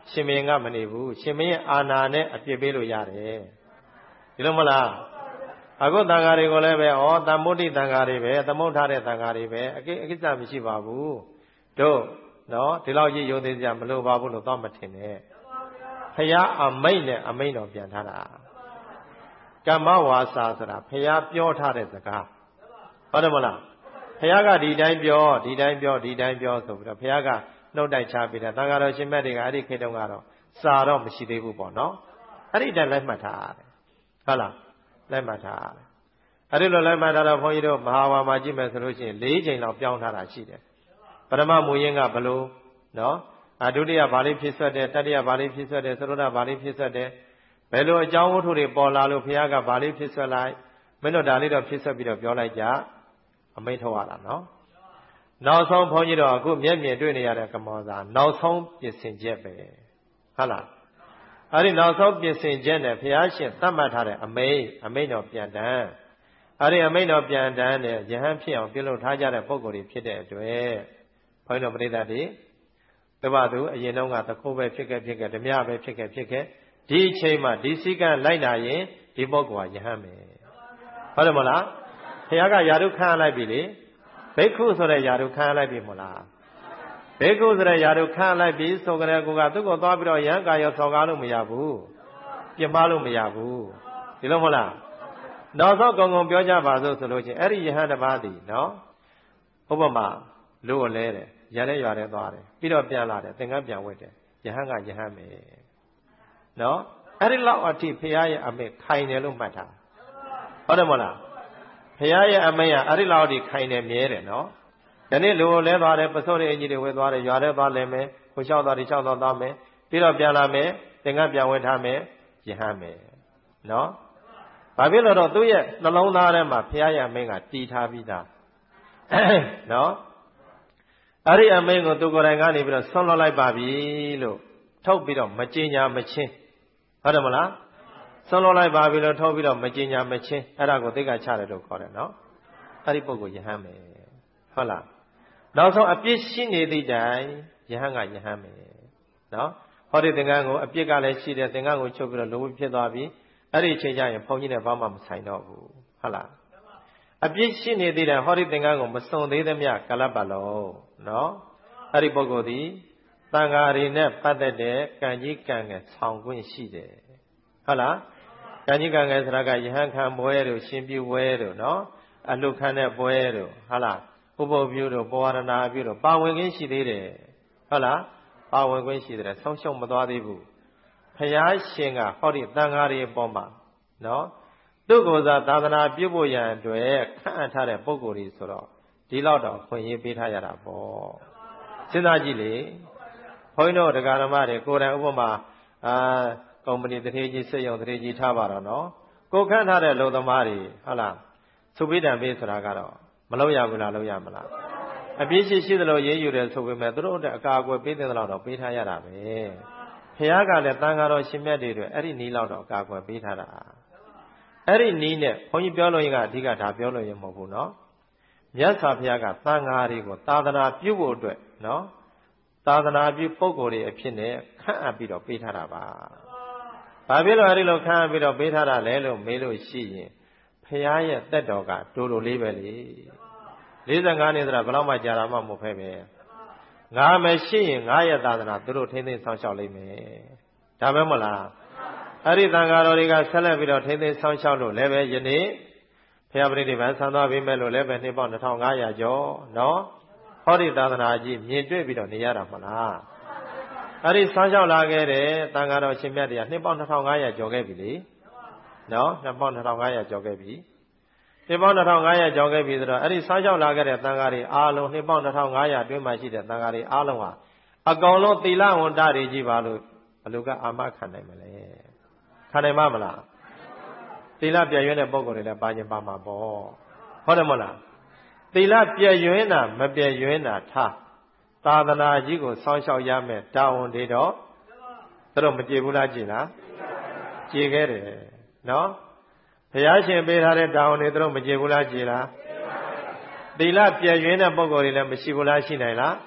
ရှင်မင်းကမနေဘူးရှင်မင်းရဲ့အာဏာနဲ့အပြစ်ပေးလို့ရတယ်ဒီလိုမလားအခုတန်ဃာတွေကိုလည်းပဲဩတမ္မုဒ္ဒိတန်ဃာတွေပဲသမုဋ္ဌတဲ့တန်ဃာတွေပဲအကိအကိစ္စမရှိပါဘူးတို့နော်ဒီလောက်ကြီးယုံသေးကြမလို့ပါဘူးလို့တော့မထင်နဲ့ဖရာအမိတ်နဲ့အမိတ်တော်ပြန်ထားတာကမ္မဝါစာဆိုတာဖရာပြောထားတဲ့စကားဟုတ်တယ်မလားဖရာကဒီတိုင်းပြောဒီတိုင်းပြောဒီတိုင်းပြောဆိုပြီးတော့ဖရာကနှုတ်တိုက်ချပြီးတော့တန်ဃာတော်ရှင်မြတ်တွေကအဲ့ဒီခေတ်တုန်းကတော့စာတော့မရှိသေးဘူးပေါ့နော်အဲ့ဒီတိုင်းလိုက်မှတ်ထားတယ်ဟုတ်လားလိုက်မှတ်ထားတယ်အဲ့ဒီလိုလိုက်မှတ်ထားတော့ဘုန်းကြီးတို့မဟာဝါမှာကြည့်မယ်ဆိုလို့ရှိရင်၄ချိန်လောက်ပြောင်းထားတာရှိတယ်ပထမမူရင်းကဘလို့နော်အဒုတိယဘာလေးဖြစ်ဆွတ်တယ်တတိယဘာလေးဖြစ်ဆွတ်တယ်သရုဒ္ဓဘာလေးဖြစ်ဆွတ်တယ်ဘယ်လိုအကြောင်းဝတ္ထုတွေပေါ်လာလို့ဘုရားကဘာလေးဖြစ်ဆွတ်လိုက်မင်းတို့ဒါလေးတော့ဖြစ်ဆွတ်ပြီးတော့ပြောလိုက်ကြအမိန့်ထုတ်ရတာနော်နောက်ဆုံးဘုန်းကြီးတို့အခုမျက်မြင်တွေ့နေရတဲ့ကမောစာနောက်ဆုံးပြင်ဆင်ချက်ပဲဟုတ်လားအဲ့ဒီနောက်ဆုံးပြင်ဆင်ချက်နဲ့ဘုရားရှင်သတ်မှတ်ထားတဲ့အမိန့်အမိန့်တော်ပြန်တန်းအဲ့ဒီအမိန့်တော်ပြန်တန်းနဲ့ယဟန်ဖြစ်အောင်ပြုလုပ်ထားကြတဲ့ပုံကိုယ်တွေဖြစ်တဲ့အတွက်ဘုန်းကြီးတို့ပရိသတ်တွေတပတ်သူအရင်တုန်းကသခိုးပဲဖြစ်ခဲ့ဖြစ်ခဲ့ဓမြပဲဖြစ်ခဲ့ဖြစ်ခဲ့ဒီအချိန်မှာဒီစည်းကမ်းလိုက်နာရင်ဒီပုဂ္ဂိုလ်ကယဟန်ပဲဟုတ်တယ်မလားဘုရားကယာရုခံလိုက်ပြီလေဘိက္ခုဆိုတဲ့ယာရုခံလိုက်ပြီမလားဘိက္ခုဆိုတဲ့ယာရုခံလိုက်ပြီဆိုကြတဲ့ကိုကသူ့ကိုသွားပြီးတော့ယဟန်ကာရောဆော်ကားလို့မရဘူးပြမလို့မရဘူးဒီလိုမဟုတ်လားနောက်ဆုံးကုံကုံပြောကြပါစို့ဆိုလို့ချင်းအဲ့ဒီယဟန်တစ်ပါးတည်နော်ဥပမာလူကိုလဲတယ်ရတဲ့ရွာတဲ့သွားတယ်ပြီးတော့ပြန်လာတယ်သင်္ကန်းပြန်ဝတ်တယ်ယဟန်ကယဟန်ပဲနော်အဲ့ဒီလောက်အထိဖရာရဲ့အမိန့်ခိုင်တယ်လို့မှတ်ထားဟုတ်တယ်မဟုတ်လားဖရာရဲ့အမိန့်ကအဲ့ဒီလောက်အထိခိုင်တယ်မြဲတယ်နော်ဒီနေ့လူကိုလဲသွားတယ်ပစိုးတွေအကြီးတွေဝတ်သွားတယ်ရွာတဲ့သွားလဲမယ်ကိုလျှောက်သွားတယ်လျှောက်သွားသွားမယ်ပြီးတော့ပြန်လာမယ်သင်္ကန်းပြန်ဝတ်ထားမယ်ယဟန်ပဲနော်ဘာဖြစ်လို့တော့သူ့ရဲ့နှလုံးသားထဲမှာဖရာရဲ့အမိန့်ကတည်ထားပြီးသားနော်အဲ့ဒီအမိန့်ကိုသူကိုယ်တိုင်ကနေပြီးတော့ဆွန့်လွတ်လိုက်ပါပြီလို့ထုတ်ပြီးတော့မကြင်ညာမချင်းဟုတ်တယ်မလားဆွန့်လွတ်လိုက်ပါပြီလို့ထုတ်ပြီးတော့မကြင်ညာမချင်းအဲ့ဒါကိုသိက္ခာချတယ်လို့ခေါ်တယ်နော်အဲ့ဒီပုဂ္ဂိုလ်ယဟန်ပဲဟုတ်လားနောက်ဆုံးအပြစ်ရှိနေသည့်တိုင်ယဟန်ကယဟန်ပဲနော်ဟောဒီသင်္ကန်းကိုအပြစ်ကလည်းရှိတယ်သင်္ကန်းကိုချုပ်ပြီးတော့လူဖြစ်သွားပြီအဲ့ဒီအချိန်ကျရင်ဘုန်းကြီးနဲ့ဘာမှမဆိုင်တော့ဘူးဟုတ်လားအပြစ်ရှိနေသေးတယ်ဟောဒီသင်္ကန်းကိုမစွန့်သေးသမျှကလပ်ပါလုံးနော်အဲ့ဒီပုဂ္ဂိုလ်ဒီသံဃာတွေနဲ့ပတ်သက်တဲ့ကံကြီးကံငယ်ဆောင်ခွင့်ရှိတယ်ဟုတ်လားကံကြီးကံငယ်ဆိုတာကယဟန်ခံပွဲတို့ရှင်ပြုပွဲတို့နော်အလှခံတဲ့ပွဲတို့ဟုတ်လားဥပုပ်ပြုတို့ပဝရဏပြုတို့ပါဝင်ခွင့်ရှိသေးတယ်ဟုတ်လားပါဝင်ခွင့်ရှိတယ်ဆုံးရှုံးမသွားသေးဘူးဖယားရှင်ကဟောဒီသံဃာတွေအပေါ်မှာနော်သူ့ကိုယ်စားသာသနာပြုဖို့ရန်အတွက်ခန့်အပ်ထားတဲ့ပုဂ္ဂိုလ်တွေဆိုတော့ဒီလောက်တော့ခွင့်ရေးပေးထားရတာပေါ့စဉ်းစားကြည့်လေဘုန်းကြီးတို့တရားဓမ္မတွေကိုယ်တိုင်ဥပမာအာကုမ္ပဏီတထေးကြီးစက်ရုံတထေးကြီးထားပါတော့နော်ကိုခန့်ထားတဲ့လူသမားတွေဟုတ်လားသုပိတံပေးဆိုတာကတော့မလုပ်ရဘူးလားလုပ်ရမလားအပြည့်ရှိရှိသလိုရေးယူတယ်ဆိုပေမဲ့သူတို့အကာအကွယ်ပေးတဲ့လောက်တော့ပေးထားရတာပဲဘုရားကလည်းတန်ဃာတော်ရှင်မြတ်တွေအတွက်အဲ့ဒီနီးလောက်တော့အကာအကွယ်ပေးထားတာအဲ့ဒီနီးနဲ့ဘုန်းကြီးပြောလို့ရင်ကအဓိကဒါပြောလို့ရင်မဟုတ်ဘူးနော်မြတ်စွာဘုရားကသံဃာတွေကိုသာသနာပြုဖို့အတွက်နော်သာသနာပြုပုဂ္ဂိုလ်တွေအဖြစ်နဲ့ခန့်အပ်ပြီးတော့ပေးထားတာပါဘာဖြစ်လို့အဲ့ဒီလိုခန့်အပ်ပြီးတော့ပေးထားတာလဲလို့မေးလို့ရှိရင်ဘုရားရဲ့တက်တော်ကဒိုလိုလေးပဲလေလေးဆယ်ငါးနှစ်ဆိုတာဘယ်တော့မှကြာတာမှမဟုတ်ဖဲပဲငါမရှိရင်ငါရဲ့သာသနာသူတို့ထိမ့်သိမ်းဆောင်ရှောက်လိမ့်မယ်ဒါပဲမဟုတ်လားအဲ့ဒီသံဃာတော်တွေကဆက်လက်ပြီးတော့ထိမ့်သိမ်းဆောင်ရှောက်လို့လည်းပဲယနေ့ဘုရားပရိနိဗ္ဗာန်ဆံသွားပြီမဲ့လို့လည်းပဲနှစ်ပေါင်းနှစ်ထောင်ငါးရာကျော်နော်ဟောဒီသာသနာကြီးမြင်တွေ့ပြီးတော့နေရတာမလားအဲ့ဒီဆောင်းလျှောက်လာခဲ့တဲ့သံဃာတော်ရှင်မြတ်တွေကနှစ်ပေါင်းနှစ်ထောင်ငါးရာကျော်ခဲ့ပြီလေနော်နှစ်ပေါင်းနှစ်ထောင်ငါးရာကျော်ခဲ့ပြီနှစ်ပေါင်းနှစ်ထောင်ငါးရာကျော်ခဲ့ပြီဆိုတော့အဲ့ဒီဆောင်းလျှောက်လာခဲ့တဲ့သံဃာတွေအားလုံးနှစ်ပေါင်းနှစ်ထောင်ငါးရာအတွင်းမှာရှိတဲ့သံဃာတွေအားလုံးဟာအကောင်လုံးသီလဝန္တတွေကြီးပါလို့ဘယ်လိုကအာမခံနိုင်မလဲခံနိုင်မှာမလားသီလပြည့်ရွံ့တဲ့ပုဂ္ဂိုလ်တွေလည်းပါခြင်းပါမှာပေါ့ဟုတ်တယ်မဟုတ်လားသီလပြည့်ရွံ့တာမပြည့်ရွံ့တာထားသာသနာကြီးကိုစောင့်ရှောက်ရမယ်တာဝန်တွေတော့သူတို့မကြည်ဘူးလားကြည်လားကြည်ခဲ့တယ်နော်ဘုရားရှင်ပေးထားတဲ့တာဝန်တွေသူတို့မကြည်ဘူးလားကြည်လားသီလပြည့်ရွံ့တဲ့ပုဂ္ဂိုလ်တွေလည်းမရှိဘူးလားရှိနိုင်လား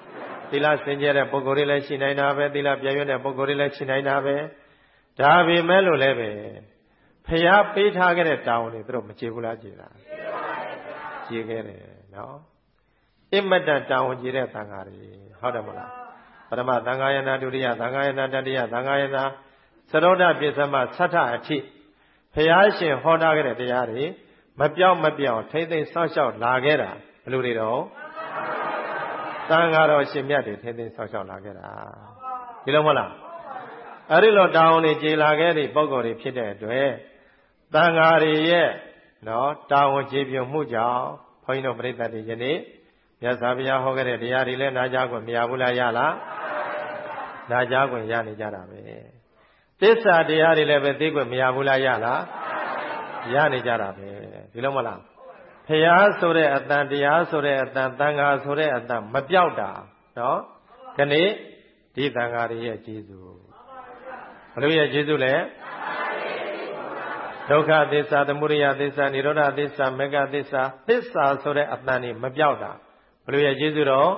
သီလစင်ကြယ်တဲ့ပုဂ္ဂိုလ်တွေလည်းရှိနိုင်တာပဲသီလပြည့်ရွတ်တဲ့ပုဂ္ဂိုလ်တွေလည်းရှိနိုင်တာပဲဒါပေမဲ့လို့လည်းပဲဖျားပေးထားခဲ့တဲ့တာဝန်တွေသူတို့မကျေဘူးလားကျေလားကျေခဲ့တယ်နော်အမတ္တတာဝန်ကျေတဲ့သံဃာတွေဟုတ်တယ်မလားပထမသံဃာယနာဒုတိယသံဃာယနာတတိယသံဃာယနာသရုဒ္ဓပစ္စမသတ္ထအထိဖျားရှင်ဟောထားခဲ့တဲ့တရားတွေမပြောင်းမပြောင်းထိမ့်သိမ့်ဆောက်ရှောက်လာခဲ့တာဘယ်လိုတွေတော့သံဃာတော်ရှင်မြတ်တွေထိမ့်သိမ့်ဆောက်ရှောက်လာခဲ့တာဒီလိုမဟုတ်လားအဲ့ဒီလိုတာဝန်တွေကျေလာခဲ့တဲ့ပုံကိုယ်တွေဖြစ်တဲ့အတွက်သံဃာတွေရဲ့နော်တာဝန်ကျေပြမှုကြောင့်ဘုန်းကြီးတို့ပြိဿတွေယနေ့မြတ်စွာဘုရားဟောခဲ့တဲ့တရားတွေလည်းနာကြားခွင့်မရဘူးလားရလားနာကြားခွင့်ရနေကြတာပဲသစ္စာတရားတွေလည်းပဲသိခွင့်မရဘူးလားရလားရနေကြတာပဲဒီလိုမဟုတ်လားဖျားဆိုတဲ့အတန်တရားဆိုတဲ့အတန်သံဃာဆိုတဲ့အတန်မပြောက်တာနော်ခဏဒီသံဃာတွေရဲ့ကျေးဇူးဘယ်လိုရဲ့ကျေးဇူးလဲဒုက္ခသစ္စာသမုဒယသစ္စာនិရောဓသစ္စာမေဃသစ္စာသစ္စာဆိုတဲ့အတန်นี่မပြောက်တာဘယ်လိုရဲ့ကျေးဇူးတော့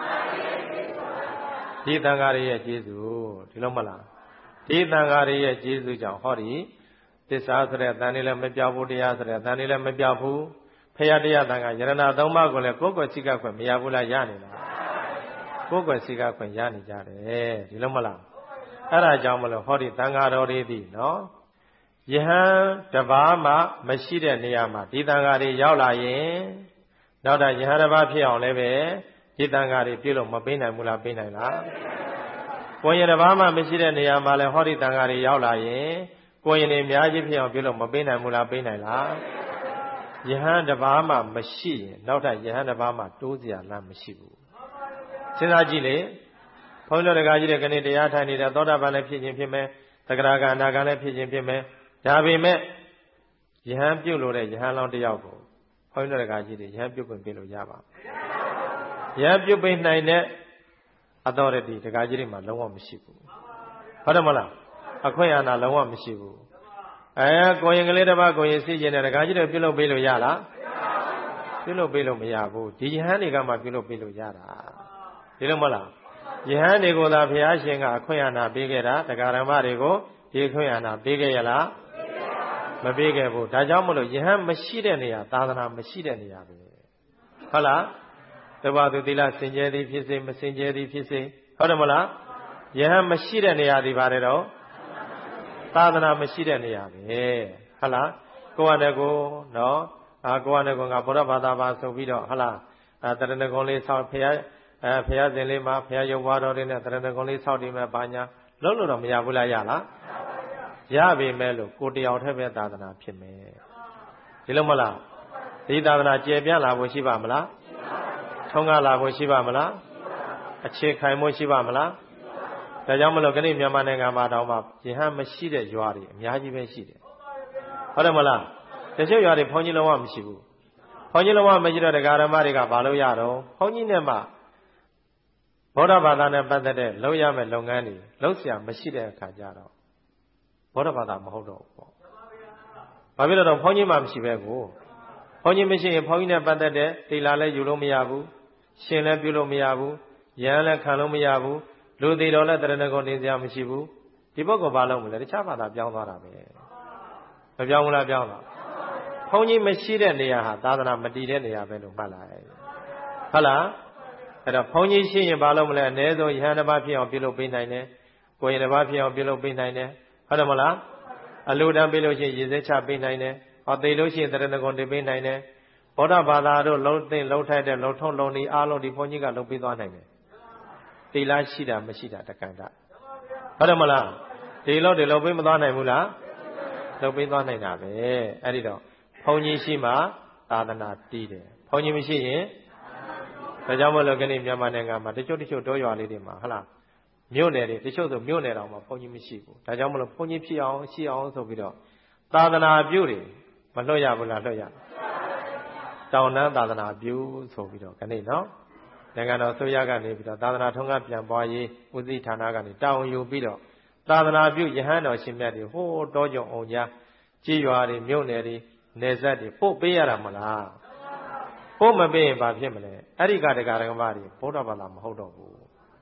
ဒီသံဃာတွေရဲ့ကျေးဇူးဒီလိုမလားဒီသံဃာတွေရဲ့ကျေးဇူးကြောင့်ဟောဒီသစ္စာဆိုတဲ့အတန်นี่လည်းမပြောက်ဘူးတရားဆိုတဲ့အတန်นี่လည်းမပြောက်ဘူးဖရာတရားသံဃာယရဏသုံးပါးကိုလည်းကိုယ်ကိုယ်စိကခွင့်မရဘူးလားရနေလားကိုယ်ကိုယ်စိကခွင့်ရနေကြတယ်ဒီလိုမလားအဲ့ဒါကြောင့်မလို့ဟောဒီသံဃာတော်တွေသည်နော်ယဟန်တပါးမှမရှိတဲ့နေရာမှာဒီသံဃာတွေရောက်လာရင်နောက်တော့ယဟန်တပါးဖြစ်အောင်လည်းပဲဒီသံဃာတွေပြုလို့မပေးနိုင်ဘူးလားပေးနိုင်လားကိုယ်ရင်တပါးမှမရှိတဲ့နေရာမှာလည်းဟောဒီသံဃာတွေရောက်လာရင်ကိုယ်ရင်တွေအများကြီးဖြစ်အောင်ပြုလို့မပေးနိုင်ဘူးလားပေးနိုင်လားယဟန်တပါးမှမရှိရင်နောက်ထပ်ယဟန်တပါးမှတိုးစရာလမ်းမရှိဘူးစဉ်းစားကြည့်လေဘုန်းတော်တရားကြီးတဲ့ခဏတရားထိုင်နေတဲ့သောတာပန်လည်းဖြစ်ခြင်းဖြစ်မယ်သက္ကရာကနာကလည်းဖြစ်ခြင်းဖြစ်မယ်ဒါပေမဲ့ယဟန်ပြုတ်လို့တဲ့ယဟန်လောင်းတယောက်ကိုဘုန်းတော်တရားကြီးတွေယဟန်ပြုတ်ခွင့်ပေးလို့ရပါယဟန်ပြုတ်ပေးနိုင်တဲ့အတော်ရတိတရားကြီးတွေမှာလုံးဝမရှိဘူးဟုတ်တယ်မလားအခွင့်အာဏာလုံးဝမရှိဘူးအဲကိုရင်ကလေးတစ်ပါးကိုရင်စီးကျင်တဲ့တရားကြီးတွေပြုတ်လို့ပေးလို့ရလားပြုတ်လို့ပေးလို့မရဘူးဒီယဟန်တွေကမှပြုတ်လို့ပေးလို့ရတာဒီလိုမဟုတ်လားယဟန်တွေကိုသာဘုရားရှင်ကအခွင့်အာဏာပေးခဲ့တာတရားဓမ္မတွေကိုဒီအခွင့်အာဏာပေးခဲ့ရလားမပေးခဲ့ဘူးဒါကြောင့်မလို့ယဟန်မရှိတဲ့နေရာသာသနာမရှိတဲ့နေရာပဲဟုတ်လားတဘာသူသီလစင်ကြယ်သည်ဖြစ်စေမစင်ကြယ်သည်ဖြစ်စေဟုတ်တယ်မလားယဟန်မရှိတဲ့နေရာဒီပါတယ်တော့သာသနာမရှိတဲ့နေရာပဲဟုတ်လားကိုယ်ကတည်းကနော်အာကိုယ်ကတည်းကငါဘုရားဘာသာပါဆိုပြီးတော့ဟုတ်လားအဲတရဏဂုံလေးဆောက်ဖရာအဲဖရာစင်လေးမှာဖရာရုပ်ဘွားတော်တွေနဲ့တရဏဂုံလေးဆောက်တည်မဲ့ဘာညာလုံးလို့တော့မရဘူးလားရလားရပြီမဲ့လို့ကိုတယောက်တည်းပဲသာသနာဖြစ်မယ်ဒီလိုမလားဒီသာသနာကျေပြန့်လာဖို့ရှိပါမလားထုံးကားလာဖို့ရှိပါမလားအခြေခိုင်ဖို့ရှိပါမလားဒါကြောင့်မလို့ခဏမြန်မာနိုင်ငံမှာတောင်မှယဟန်မရှိတဲ့ရွာတွေအများကြီးပဲရှိတယ်ဟုတ်တယ်မလားတချို့ရွာတွေဘုန်းကြီးလုံးဝမရှိဘူးဘုန်းကြီးလုံးဝမရှိတော့တရားဓမ္မတွေကဘာလို့ရတော့ဘုန်းကြီးနဲ့မှဗုဒ္ဓဘာသာနဲ့ပတ်သက်တဲ့လုပ်ရမယ့်လုပ်ငန်းတွေလုပ်เสียမရှိတဲ့အခါကျတော့ဗုဒ္ဓဘာသာမဟုတ်တော့ဘူးပေါ့ဘာဖြစ်လို့တော့ဘုန်းကြီးမှမရှိပဲကိုဘုန်းကြီးမရှိရင်ဘုန်းကြီးနဲ့ပတ်သက်တဲ့သီလလည်းယူလို့မရဘူးရှင်လည်းပြုလို့မရဘူးယဟန်လည်းခံလို့မရဘူးလူသေးတော်လည်းတရဏဂုံနေစရာမရှိဘူးဒီဘက်ကဘာလုပ်မလဲတခြားဘာသာပြောင်းသွားတာပဲမပြောင်းဘူးလားပြောင်းတော့ဘုန်းကြီးမရှိတဲ့နေရာဟာသာသနာမတည်တဲ့နေရာပဲလို့မှတ်လိုက်ဟုတ်လားအဲ့တော့ဘုန်းကြီးရှိရင်ဘာလုပ်မလဲအနည်းဆုံးယဟန်တစ်ပါးဖြစ်အောင်ပြုလုပ်ပေးနိုင်တယ်ကိုယ်ရင်တစ်ပါးဖြစ်အောင်ပြုလုပ်ပေးနိုင်တယ်ဟုတ်တယ်မလားအလူတန်းပေးလို့ရှိရင်ရေစဲချပေးနိုင်တယ်ဟောသိလို့ရှိရင်တရဏဂုံတင်ပေးနိုင်တယ်ဗုဒ္ဓဘာသာတို့လုံးသိလုံးထိုက်တဲ့လုံးထုံးလုံးဒီအားလုံးဒီဘုန်းကြီးကလုပ်ပေးသွားနိုင်တယ်သီလရှိတာမရှိတာတက္ကန့်ဟုတ်တယ်မလားဒီလို့ဒီလိုပေးမသွားနိုင်ဘူးလားလုပ်ပေးသွားနိုင်တာပဲအဲ့ဒီတော့ဘုန်းကြီးရှိမှသာသနာတည်တယ်ဘုန်းကြီးမရှိရင်ဒါကြောင့်မလို့ခဏမြန်မာနိုင်ငံမှာတချို့တချို့တောရွာလေးတွေမှာဟုတ်လားမြို့နယ်တွေတချို့ဆိုမြို့နယ်တော်မှာဘုန်းကြီးမရှိဘူးဒါကြောင့်မလို့ဘုန်းကြီးဖြစ်အောင်ရှိအောင်ဆိုပြီးတော့သာသနာပြုတွေမလွတ်ရဘူးလားလွတ်ရတောင်းတန်းသာသနာပြုဆိုပြီးတော့ခဏနော်နိုင်ငံတော်ဆိုရကနေပြီးတော့သာသနာထုံးကပြန်ပွားရေးဦးစီးဌာနကနေတောင်းယူပြီးတော့သာသနာပြုယဟန်တော်ရှင်မြတ်တွေဟိုးတောကြုံအောင်ကြားကြေးရွာတွေမြို့နယ်တွေနယ်စပ်တွေပို့ပေးရတာမလားပို့မပေးရင်ဘာဖြစ်မလဲအဲ့ဒီကတရားဓမ္မတွေဘုရားဘာသာမဟုတ်တော့ဘူး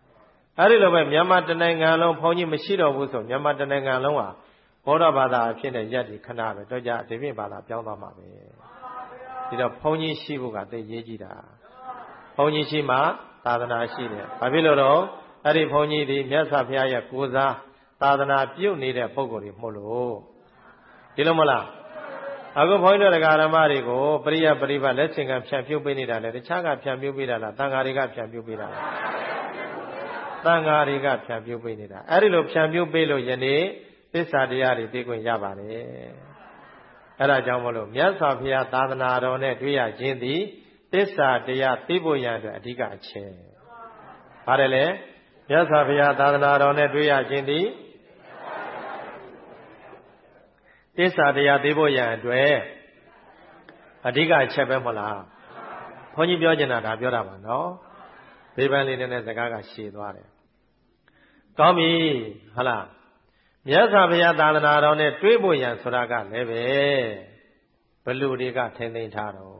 အဲ့ဒီလိုပဲမြန်မာတနိုင်ငံလုံးဘုန်းကြီးမရှိတော့ဘူးဆိုမြန်မာတနိုင်ငံလုံးဟာဘောဓဘာသာအဖြစ်နဲ့ရက်ဒီခဏပဲတော့ကြဒီပြင်ဘာသာပြောင်းသွားမှာပဲဒီတော့ဘုန်းကြီးရှိဖို့ကသိရေးကြည့်တာဘုန်းကြီးရှိမှသာသနာရှိတယ်ဘာဖြစ်လို့တော့အဲ့ဒီဘုန်းကြီးဒီမြတ်စွာဘုရားရဲ့ကိုယ်စားသာသနာပြုနေတဲ့ပုဂ္ဂိုလ်တွေမဟုတ်လို့ဒီလိုမလားအခုဘုန်းကြီးတို့တရားဓမ္မတွေကိုပရိယပရိပတ်လက်ဆင့်ကဖြန့်ဖြုတ်ပေးနေတာလေတခြားကဖြန့်ဖြုတ်ပေးတာလားတန်ဃာတွေကဖြန့်ဖြုတ်ပေးတာလားတန်ဃာတွေကဖြန့်ဖြုတ်ပေးနေတာအဲ့ဒီလိုဖြန့်ဖြုတ်ပေးလို့ယနေ့သစ္စာတရားတွေသိခွင့်ရပါတယ်အဲ့ဒါကြောင့်မလို့မြတ်စွာဘုရားသာသနာတော်နဲ့တွေ့ရခြင်းသည်သစ္စာတရားသိဖို့ရအတွက်အဓိကအချက်ပါတယ်လေမြတ်စွာဘုရားသာသနာတော်နဲ့တွေ့ရခြင်းသည်သစ္စာတရားသိဖို့ရအတွက်အဓိကအချက်ပဲမဟုတ်လားဘုန်းကြီးပြောချင်တာဒါပြောတာပါနော်ဘေးပန်းလေးနဲ့စကားကရှည်သွားတယ်ကောင်းပြီဟုတ်လားမြတ်စွာဘုရားသာသနာတော်နဲ့တွေ့ဖို့ရန်ဆိုတာကလည်းပဲဘလူတွေကထိမ့်သိမ့်ထားတော့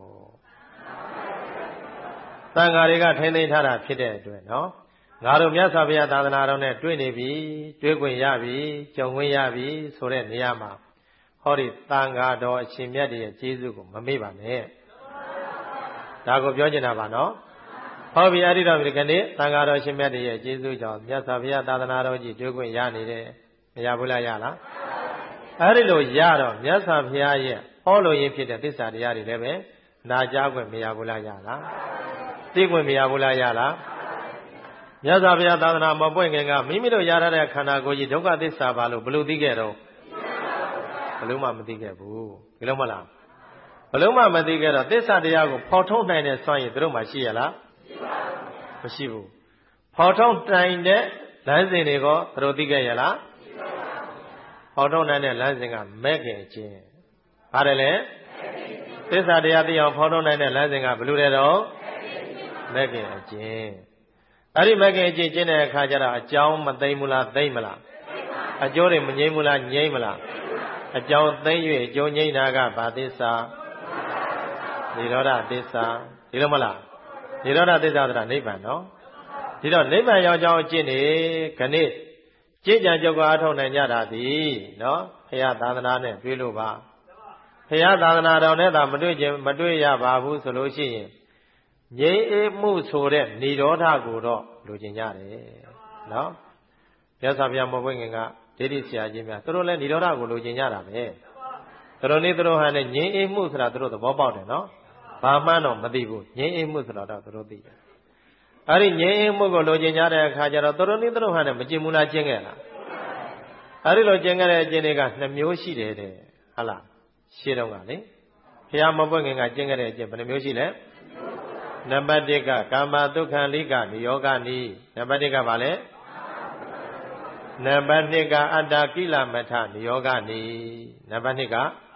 သံဃာတွေကထိမ့်သိမ့်ထားတာဖြစ်တဲ့အတွက်နော်ငါတို့မြတ်စွာဘုရားသာသနာတော်နဲ့တွေ့နေပြီတွေ့ခွင့်ရပြီကြုံခွင့်ရပြီဆိုတဲ့နေရာမှာဟောဒီသံဃာတော်အရှင်မြတ်ရဲ့ကျေးဇူးကိုမမေ့ပါနဲ့ဒါကိုပြောချင်တာပါနော်ဟောပြီအဲ့ဒီတော့ဒီကနေ့သံဃာတော်ရှင်မြတ်ရဲ့ကျေးဇူးကြောင့်မြတ်စွာဘုရားသာသနာတော်ကြီးတွေ့ခွင့်ရနေတယ်မရဘူးလားရလားအဲ့ဒီလိုရတော့မြတ်စွာဘုရားရဲ့ဟောလို့ရင်းဖြစ်တဲ့သစ္စာတရားတွေလည်းပဲနာကြားခွင့်မရဘူးလားရလားသိခွင့်မရဘူးလားရလားမြတ်စွာဘုရားသာသနာမပွင့်ခင်ကမိမိတို့ရထားတဲ့ခန္ဓာကိုယ်ကြီးဒုက္ခသစ္စာပါလို့ဘလို့သိခဲ့တော့ဘလို့မှမသိခဲ့ဘူးဒီလိုမလားဘလို့မှမသိခဲ့တော့သစ္စာတရားကိုဖော်ထုတ်နိုင်တဲ့စွမ်းရည်သူတို့မှရှိရလားမရှိဘူးဖော်ထုတ်နိုင်တဲ့လမ်းစဉ်တွေကိုသူတို့သိခဲ့ရလားဖော်ထုတ်နိုင်တဲ့လမ်းစဉ်ကမဲ့ခင်အချင်းပါတယ်လေသစ္စာတရားသိအောင်ဖော်ထုတ်နိုင်တဲ့လမ်းစဉ်ကဘယ်လိုလဲတော့မဲ့ခင်အချင်းအဲ့ဒီမဲ့ခင်အချင်းကျင့်တဲ့အခါကျတော့အကြောင်းမသိမ့်ဘူးလားသိမ့်မလားအကျိုးတွေမငြိမ့်ဘူးလားငြိမ့်မလားအကြောင်းသိမ့်၍အကျိုးငြိမ့်တာကဘာသစ္စာនិရောဓသစ္စာဒီလိုမလားនិရောဓသစ္စာဆိုတာနိဗ္ဗာန်နော်ဒီတော့နိဗ္ဗာန်ရောက်ကြောင်းအကျင့်နေခဏိကျင့်ကြံကြုတ်ကအထောက်နိုင်ကြတာသည်နော်ဘုရားသာသနာနဲ့တွေ့လို့ပါဘုရားသာသနာတော်နဲ့သာမတွေ့ခြင်းမတွေ့ရပါဘူးဆိုလို့ရှိရင်ငြိမ်းအေးမှုဆိုတဲ့និရောဓကိုတော့လိုချင်ကြတယ်နော်မြတ်စွာဘုရားမပွင့်ခင်ကဒိဋ္ဌိဆရာကြီးများသူတို့လည်းនិရောဓကိုလိုချင်ကြတာပဲသူတို့နေ့သူတို့ဟာလည်းငြိမ်းအေးမှုဆိုတာသူတို့သဘောပေါက်တယ်နော်ဘာမှတော့မသိဘူးငြိမ်းအေးမှုဆိုတာတော့သူတို့သိတယ်အဲ့ဒီငြိမ်းအေးမှုကိုလိုချင်ကြတဲ့အခါကျတော့သူတို့နေ့သူတို့ဟာလည်းမကျင်ဘူးလားကျင့်ခဲ့လားအဲ့ဒီလိုကျင့်ခဲ့တဲ့အကျင့်တွေကနှစ်မျိုးရှိတယ်တဲ့ဟုတ်လားရှင်းတော့ကလေဘုရားမပွင့်ခင်ကကျင့်ခဲ့တဲ့အကျင့်ဘယ်နှမျိုးရှိလဲနံပါတ်တစ်ကကာမဒုက္ခလိကနိယောဂနိနံပါတ်တစ်ကဘာလဲနံပါတ်နှစ်ကအတ္တကိလမထနိယောဂနိနံပါတ်နှစ်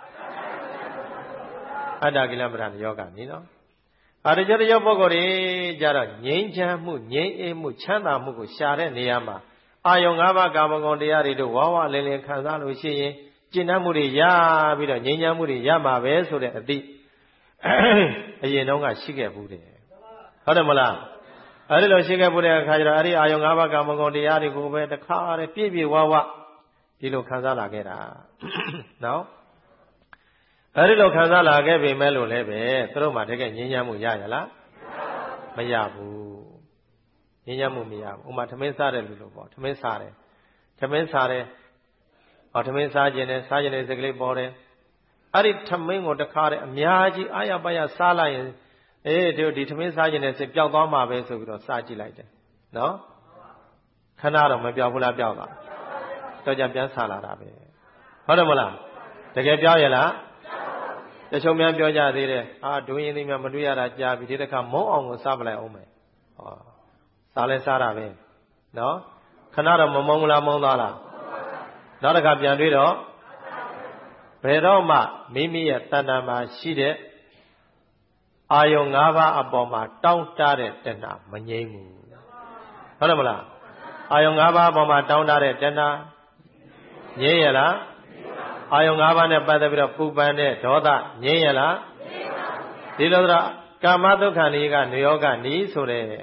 ကအတ္တကိလမထနိယောဂနိနော်အာရကြရယောပုဂ္ဂိုလ်တွေကြတော့ငြိမ်းချမ်းမှုငြိမ်းအေးမှုချမ်းသာမှုကိုရှာတဲ့နေရာမှာအာယုံ၅ပါးကာမဂုဏ်တရားတွေတို့ဝါဝလင်းလင်းခံစားလို့ရှိရင်ကျင့်တတ်မှုတွေရပြီးတော့ငြိမ်းချမ်းမှုတွေရမှာပဲဆိုတဲ့အသည့်အရင်တော့ကရှိခဲ့ဘူးတယ်ဟုတ်တယ်မလားအဲ့ဒီလိုရှိခဲ့ဘူးတဲ့အခါကျတော့အဲ့ဒီအာယုံ၅ပါးကာမဂုဏ်တရားတွေကိုပဲတခါတည်းပြည့်ပြည့်ဝဝဒီလိုခံစားလာခဲ့တာနော်အဲ့ဒီလိုခံစားလာခဲ့ပေမဲ့လို့လည်းပဲသူတို့မှတကယ်ငြိမ်းချမ်းမှုရရလားမရဘူးငြိမ်းချမ်းမှုမရဘူးဥမာထမင်းစားတဲ့လူလိုပေါ့ထမင်းစားတယ်ထမင်းစားတယ်ဟောထမင်းစားခြင်းနဲ့စားခြင်းနဲ့စကလေးပေါ်တယ်အဲ့ဒီထမင်းကိုတခါတည်းအများကြီးအာရပါရစားလိုက်ရင်အေးဒီဒီထမင်းစားခြင်းနဲ့စိတ်ပျောက်သွားမှာပဲဆိုပြီးတော့စားကြည့်လိုက်တယ်နော်ခဏတော့မပျောက်ဘူးလားပျောက်သွားတော့ကြပြန်စားလာတာပဲဟုတ်တယ်မလားတကယ်ပျောက်ရလားတချို့များပြောကြသေးတယ်အာဒုရင်သိများမတွေ့ရတာကြာပြီဒီတစ်ခါမုန်းအောင်ကိုစားပလိုက်အောင်မယ်ဟောစားလဲစားတာပဲနော်ခဏတော့မမုန်းဘူးလားမုန်းသွားလားနောက်တစ်ခါပြန်တွေ့တော့ဘယ်တော့မှမိမိရဲ့တဏ္ဍာမှာရှိတဲ့အာယုံ၅ပါးအပေါ်မှာတောင်းတတဲ့တဏှာမငြိမ့်ဘူးဟုတ်တယ်မလားအာယုံ၅ပါးအပေါ်မှာတောင်းတတဲ့တဏှာငြိမ့်ရလားအာယုံ၅ပါးနဲ့ပတ်သက်ပြီးတော့ပူပန်တဲ့ဒေါသငြိမ့်ရလားဒီလိုတော့ကာမဒုက္ခနိကနိယောဂနိဆိုတဲ့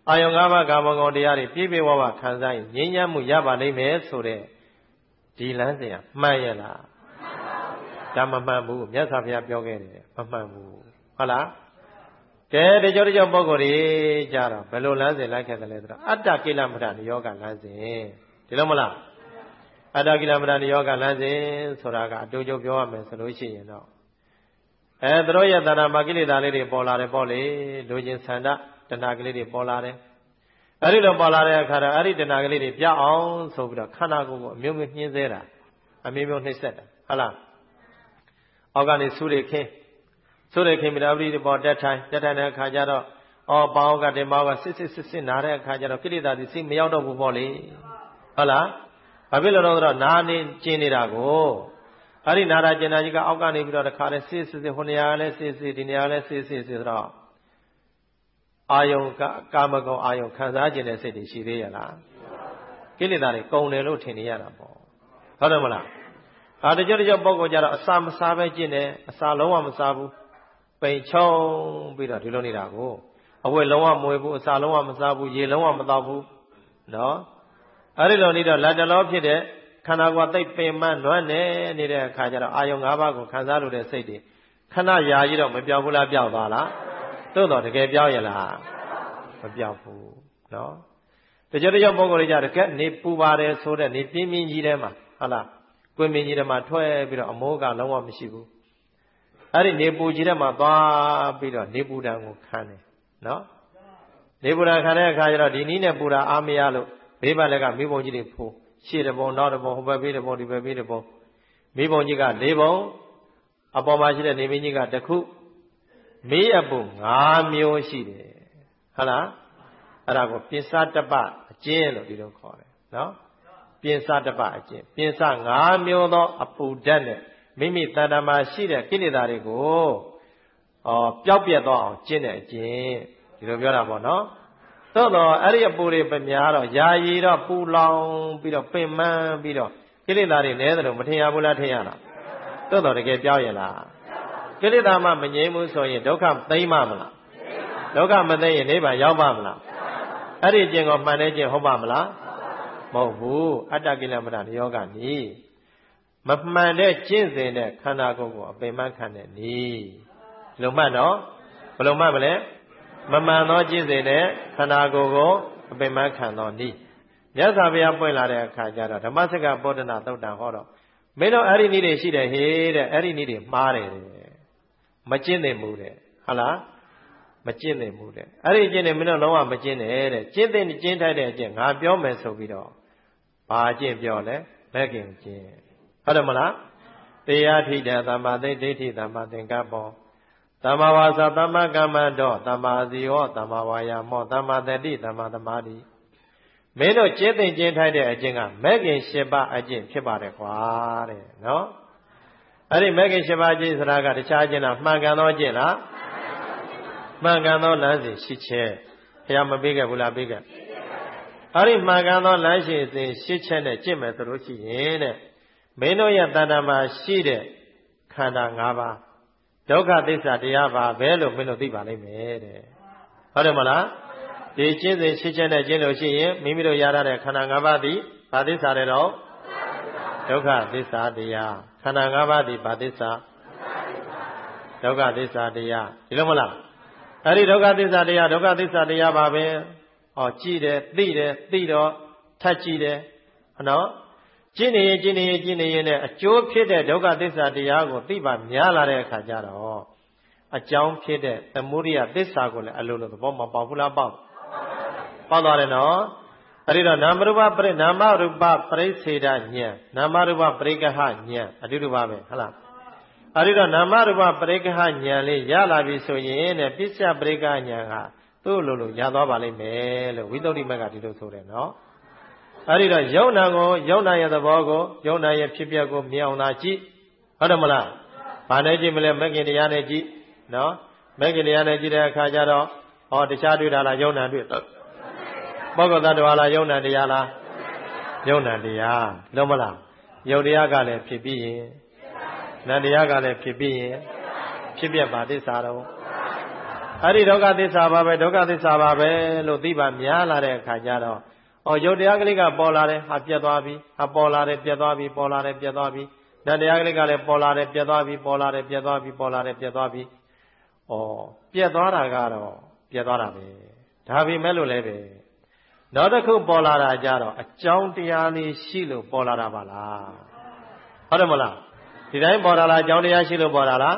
အာယုံ၅ပါးကာမဂုဏ်တရားတွေပြည့်ပြည့်ဝဝခံစားရင်ငြိမ်းချမ်းမှုရပါလိမ့်မယ်ဆိုတဲ့ဒီလမ်းစဉ်ကမှန်ရဲ့လားဒါမမှန်ဘူးမြတ်စွာဘုရားပြောခဲ့တယ်မမှန်ဘူးဟုတ်လားကဲတကြောတကြောပုဂ္ဂိုလ်တွေကြတော့ဘယ်လိုလမ်းစဉ်လိုက်ခဲ့တယ်လဲဆိုတော့အတ္တကိလမထနိယောဂလမ်းစဉ်ဒီလိုမလားအတ္တကိလမထနိယောဂလမ်းစဉ်ဆိုတာကအတူတူပြောရမယ်ဆိုလို့ရှိရင်တော့အဲသူတို့ရဲ့တဏ္ဍာမှာကိလေသာလေးတွေပေါ်လာတယ်ပေါ့လေလူချင်းဆန္ဒတဏှာကလေးတွေပေါ်လာတယ်အဲ့ဒီလိုပေါ်လာတဲ့အခါတော့အဲ့ဒီတဏှာကလေးတွေပြအောင်ဆိုပြီးတော့ခန္ဓာကိုယ်ကိုအမျိုးမျိုးနှင်းသေးတာအမျိုးမျိုးနှိမ့်ဆက်တာဟုတ်လားအောက်ကနေဆူတွေခင်းဆူတွေခင်းပြီးတော့အပရိဒီပေါ်တက်ထိုင်တက်ထိုင်တဲ့အခါကျတော့အော်ပေါင်းကတင်ပေါင်းကစစ်စစ်စစ်စစ်နာတဲ့အခါကျတော့ကိလေသာတွေစိတ်မရောက်တော့ဘူးပေါ့လေဟုတ်လားဘာဖြစ်လို့လဲဆိုတော့နာနေကျင်နေတာကိုအဲ့ဒီနာတာကျင်တာကြီးကအောက်ကနေပြီးတော့တခါလဲစစ်စစ်စစ်ဟိုနေရာကလည်းစစ်စစ်ဒီနေရာကလည်းစစ်စစ်စစ်ဆိုတော့အာယုံကာမဂုဏ်အာယုံခံစားခြင်းတဲ့စိတ်တွေရှိသေးရလားကိလေသာတွေကုန်တယ်လို့ထင်နေရတာပေါ့ဟုတ်တယ်မလားအာတကြတကြပုဂ္ဂိုလ်ကြတော့အစာမစားပဲကျင့်တယ်အစာလုံးဝမစားဘူးပိန်ချုံပြီးတော့ဒီလိုနေတာကိုအဝတ်လုံးဝမဝေဘူးအစာလုံးဝမစားဘူးရေလုံးဝမသောက်ဘူးနော်အဲ့ဒီလိုနေတော့လက်တလောဖြစ်တဲ့ခန္ဓာကိုယ်သိပ်ပင်မနွမ်းနေနေတဲ့အခါကျတော့အာယုံ၅ပါးကိုခံစားလို့တဲ့စိတ်တွေခဏရာကြီးတော့မပြောက်ဘူးလားပြောက်သွားလားသို့တော့တကယ်ပြောက်ရလားမပြောက်ဘူးနော်တကြတကြပုဂ္ဂိုလ်တွေကြတကယ်နေပူပါတယ်ဆိုတဲ့နေပြင်းပြင်းကြီးထဲမှာဟုတ်လားကွင်းမြင်းကြီးထဲမှာထွက်ပြီးတော့အမိုးကလုံးဝမရှိဘူးအဲ့ဒီနေပူကြီးထဲမှာသွားပြီးတော့နေပူတံကိုခံတယ်နော်နေပူတံခံတဲ့အခါကျတော့ဒီနည်းနဲ့ပူတာအားမရလို့ဘေးဘက်လည်းကမိဘုံကြီးတွေဖိုးရှေ့တစ်ပုံနောက်တစ်ပုံဟိုဘက်ဘေးတစ်ပုံဒီဘက်ဘေးတစ်ပုံမိဘုံကြီးက၄ပုံအပေါ်မှာရှိတဲ့နေမင်းကြီးကတစ်ခုမေးအပုံ၅မျိုးရှိတယ်ဟုတ်လားအဲ့ဒါကိုပိစတပအကျဉ်လို့ဒီလိုခေါ်တယ်နော်ပိစတပအကျဉ်ပိစ၅မျိုးသောအပူဓာတ်နဲ့မိမိတဏ္ဍာမှာရှိတဲ့ကိလေသာတွေကိုအော်ပျောက်ပြက်သွားအောင်ကျင့်တဲ့အကျင့်ဒီလိုပြောတာပေါ့နော်သို့တော့အဲ့ဒီအပူတွေပများတော့ယာယီတော့ပူလောင်ပြီးတော့ပင်မပြီးတော့ကိလေသာတွေနည်းတယ်လို့မထင်ရဘူးလားထင်ရလားသို့တော့တကယ်ပြောရလားကိလေသာမှမငြိမ်းဘူးဆိုရင်ဒုက္ခသိမ့်မမလားဒုက္ခမသိရင်နိဗ္ဗာန်ရောက်ပါမလားအဲ့ဒီကျင့်ကိုမှန်တဲ့ကျင့်ဟုတ်ပါမလားမဟုတ်ဘူးအတ္တကိလမထနိယောဂနီးမမှန်တဲ့ကျင့်စဉ်နဲ့ခန္ဓာကိုယ်ကိုအပင်မခံတဲ့နီးဒီလိုမှတ်နော်ဘယ်လိုမှတ်မလဲမမှန်သောကျင့်စဉ်နဲ့ခန္ဓာကိုယ်ကိုအပင်မခံသောနီးမြတ်စွာဘုရားပွင့်လာတဲ့အခါကျတော့ဓမ္မစကပောဒနာသုတ်တံဟောတော့မင်းတို့အဲ့ဒီနည်းတွေရှိတယ်ဟေးတဲ့အဲ့ဒီနည်းတွေမှားတယ်မကျင့်သင့်ဘူးတဲ့ဟုတ်လားမကျင့်သင့်ဘူးတဲ့အဲ့ဒီကျင့်တယ်မင်းတို့လုံးဝမကျင့်နဲ့တဲ့ကျင့်သင့်ကျင့်ထိုက်တဲ့အကျင့်ငါပြောမယ်ဆိုပြီးတော့ဘာကျင့်ပြောလဲမဲ့ခင်ကျင့်ဟုတ်တယ်မလားတရားထိတဲ့သမ္မာသိဒိဋ္ဌိသမ္မာသင်္ကပ္ပောသမ္မာဝါစာသမ္မာကမ္မန္တောသမ္မာအာဇီဝသမ္မာဝါယာမောသမ္မာတတိသမ္မာသမာဓိမင်းတို့ကျင့်သင်ကျင့်ထိုက်တဲ့အကျင့်ကမဲ့ခင်၈ပါးအကျင့်ဖြစ်ပါတယ်ကွာတဲ့နော်အဲ့ဒီမဲ့ခင်၈ပါးအကျင့်ဆိုတာကတခြားအကျင့်လားမှန်ကန်သောအကျင့်လားမှန်ကန်သောလမ်းစဉ်၈ချက်ဘုရားမပေးခဲ့ဘူးလားပေးခဲ့အဲ့ဒီမှန်ကန်သောလမ်းစဉ်၈ချက်နဲ့ကျင့်မယ်ဆိုလို့ရှိရင်တဲ့မင်းတို့ရဲ့တဏ္ဍာမှာရှိတဲ့ခန္ဓာ၅ပါးဒုက္ခသစ္စာတရားပါပဲလို့မင်းတို့သိပါလိမ့်မယ်တဲ့ဟုတ်တယ်မလားဒီကျင့်စဉ်၈ချက်နဲ့ကျင့်လို့ရှိရင်မိမိတို့ရတဲ့ခန္ဓာ၅ပါးသည်ဘာသစ္စာလဲတော့ဒုက္ခသစ္စာတရားခန္ဓာ၅ပါးသည်ဘာသစ္စာဒုက္ခသစ္စာတရားဒီလိုမလားအဲ့ဒီဒုက္ခသစ္စာတရားဒုက္ခသစ္စာတရားပါပဲဟောကြည့်တယ်သိတယ်သိတော့ထပ်ကြည့်တယ်နော်ကျင့်နေရင်ကျင့်နေရင်ကျင့်နေရင်နဲ့အကျိုးဖြစ်တဲ့ဒုက္ခသစ္စာတရားကိုသိပါများလာတဲ့အခါကျတော့အကြောင်းဖြစ်တဲ့သမုဒိယသစ္စာကိုလည်းအလိုလိုသဘောမပေါက်ဘူးလားပေါက်ပေါက်သွားတယ်နော်အဲ့ဒီတော့နာမရူပပရိနာမရူပပရိစ္ဆေဒဉာဏ်နာမရူပပရိက္ခဉာဏ်အတူတူပါပဲဟုတ်လားအဲ့ဒီတော့နာမရူပပရိက္ခဉာဏ်လေးရလာပြီဆိုရင်တဲ့ပစ္စယပရိက္ခဉာဏ်ကသူ့လိုလိုရသွားပါလိမ့်မယ်လို့ဝိသုဒ္ဓိမကဒီလိုဆိုတယ်နော်အဲ့ဒီတော့ယုံနာကိုယုံနာရဲ့သဘောကိုယုံနာရဲ့ဖြစ်ပျက်ကိုမြင်အောင်သာကြည့်ဟုတ်တယ်မလားဘာနဲ့ကြည့်မလဲမဂ္ဂင်တရားနဲ့ကြည့်နော်မဂ္ဂင်တရားနဲ့ကြည့်တဲ့အခါကျတော့ဟောတခြားတွေ့တာလားယုံနာတွေ့ပုဂ္ဂိုလ်သတ္တဝါလားယုံနာတရားလားယုံနာတရားလုံးမလားယုတ်တရားကလည်းဖြစ်ပြီးရင်နတ်တရားကလည်းဖြစ်ပြီးရင်ဖြစ်ပြပါသစ္စာတော့အဲ့ဒီဒုက္ခသစ္စာပါပဲဒုက္ခသစ္စာပါပဲလို့သိပါများလာတဲ့အခါကျတော့ဩယုတ်တရားကလေးကပေါ်လာတယ်ဟာပြတ်သွားပြီဟာပေါ်လာတယ်ပြတ်သွားပြီပေါ်လာတယ်ပြတ်သွားပြီနတ်တရားကလေးကလည်းပေါ်လာတယ်ပြတ်သွားပြီပေါ်လာတယ်ပြတ်သွားပြီပေါ်လာတယ်ပြတ်သွားပြီဩပြတ်သွားတာကတော့ပြတ်သွားတာပဲဒါပေမဲ့လို့လည်းပဲနောက်တစ်ခုပေါ်လာတာကြတော့အကြောင်းတရားလေးရှိလို့ပေါ်လာတာပါလားဟုတ်တယ်မလားဒီတိုင်းပေါ်လာလားအကြောင်းတရားရှိလို့ပေါ်လာလား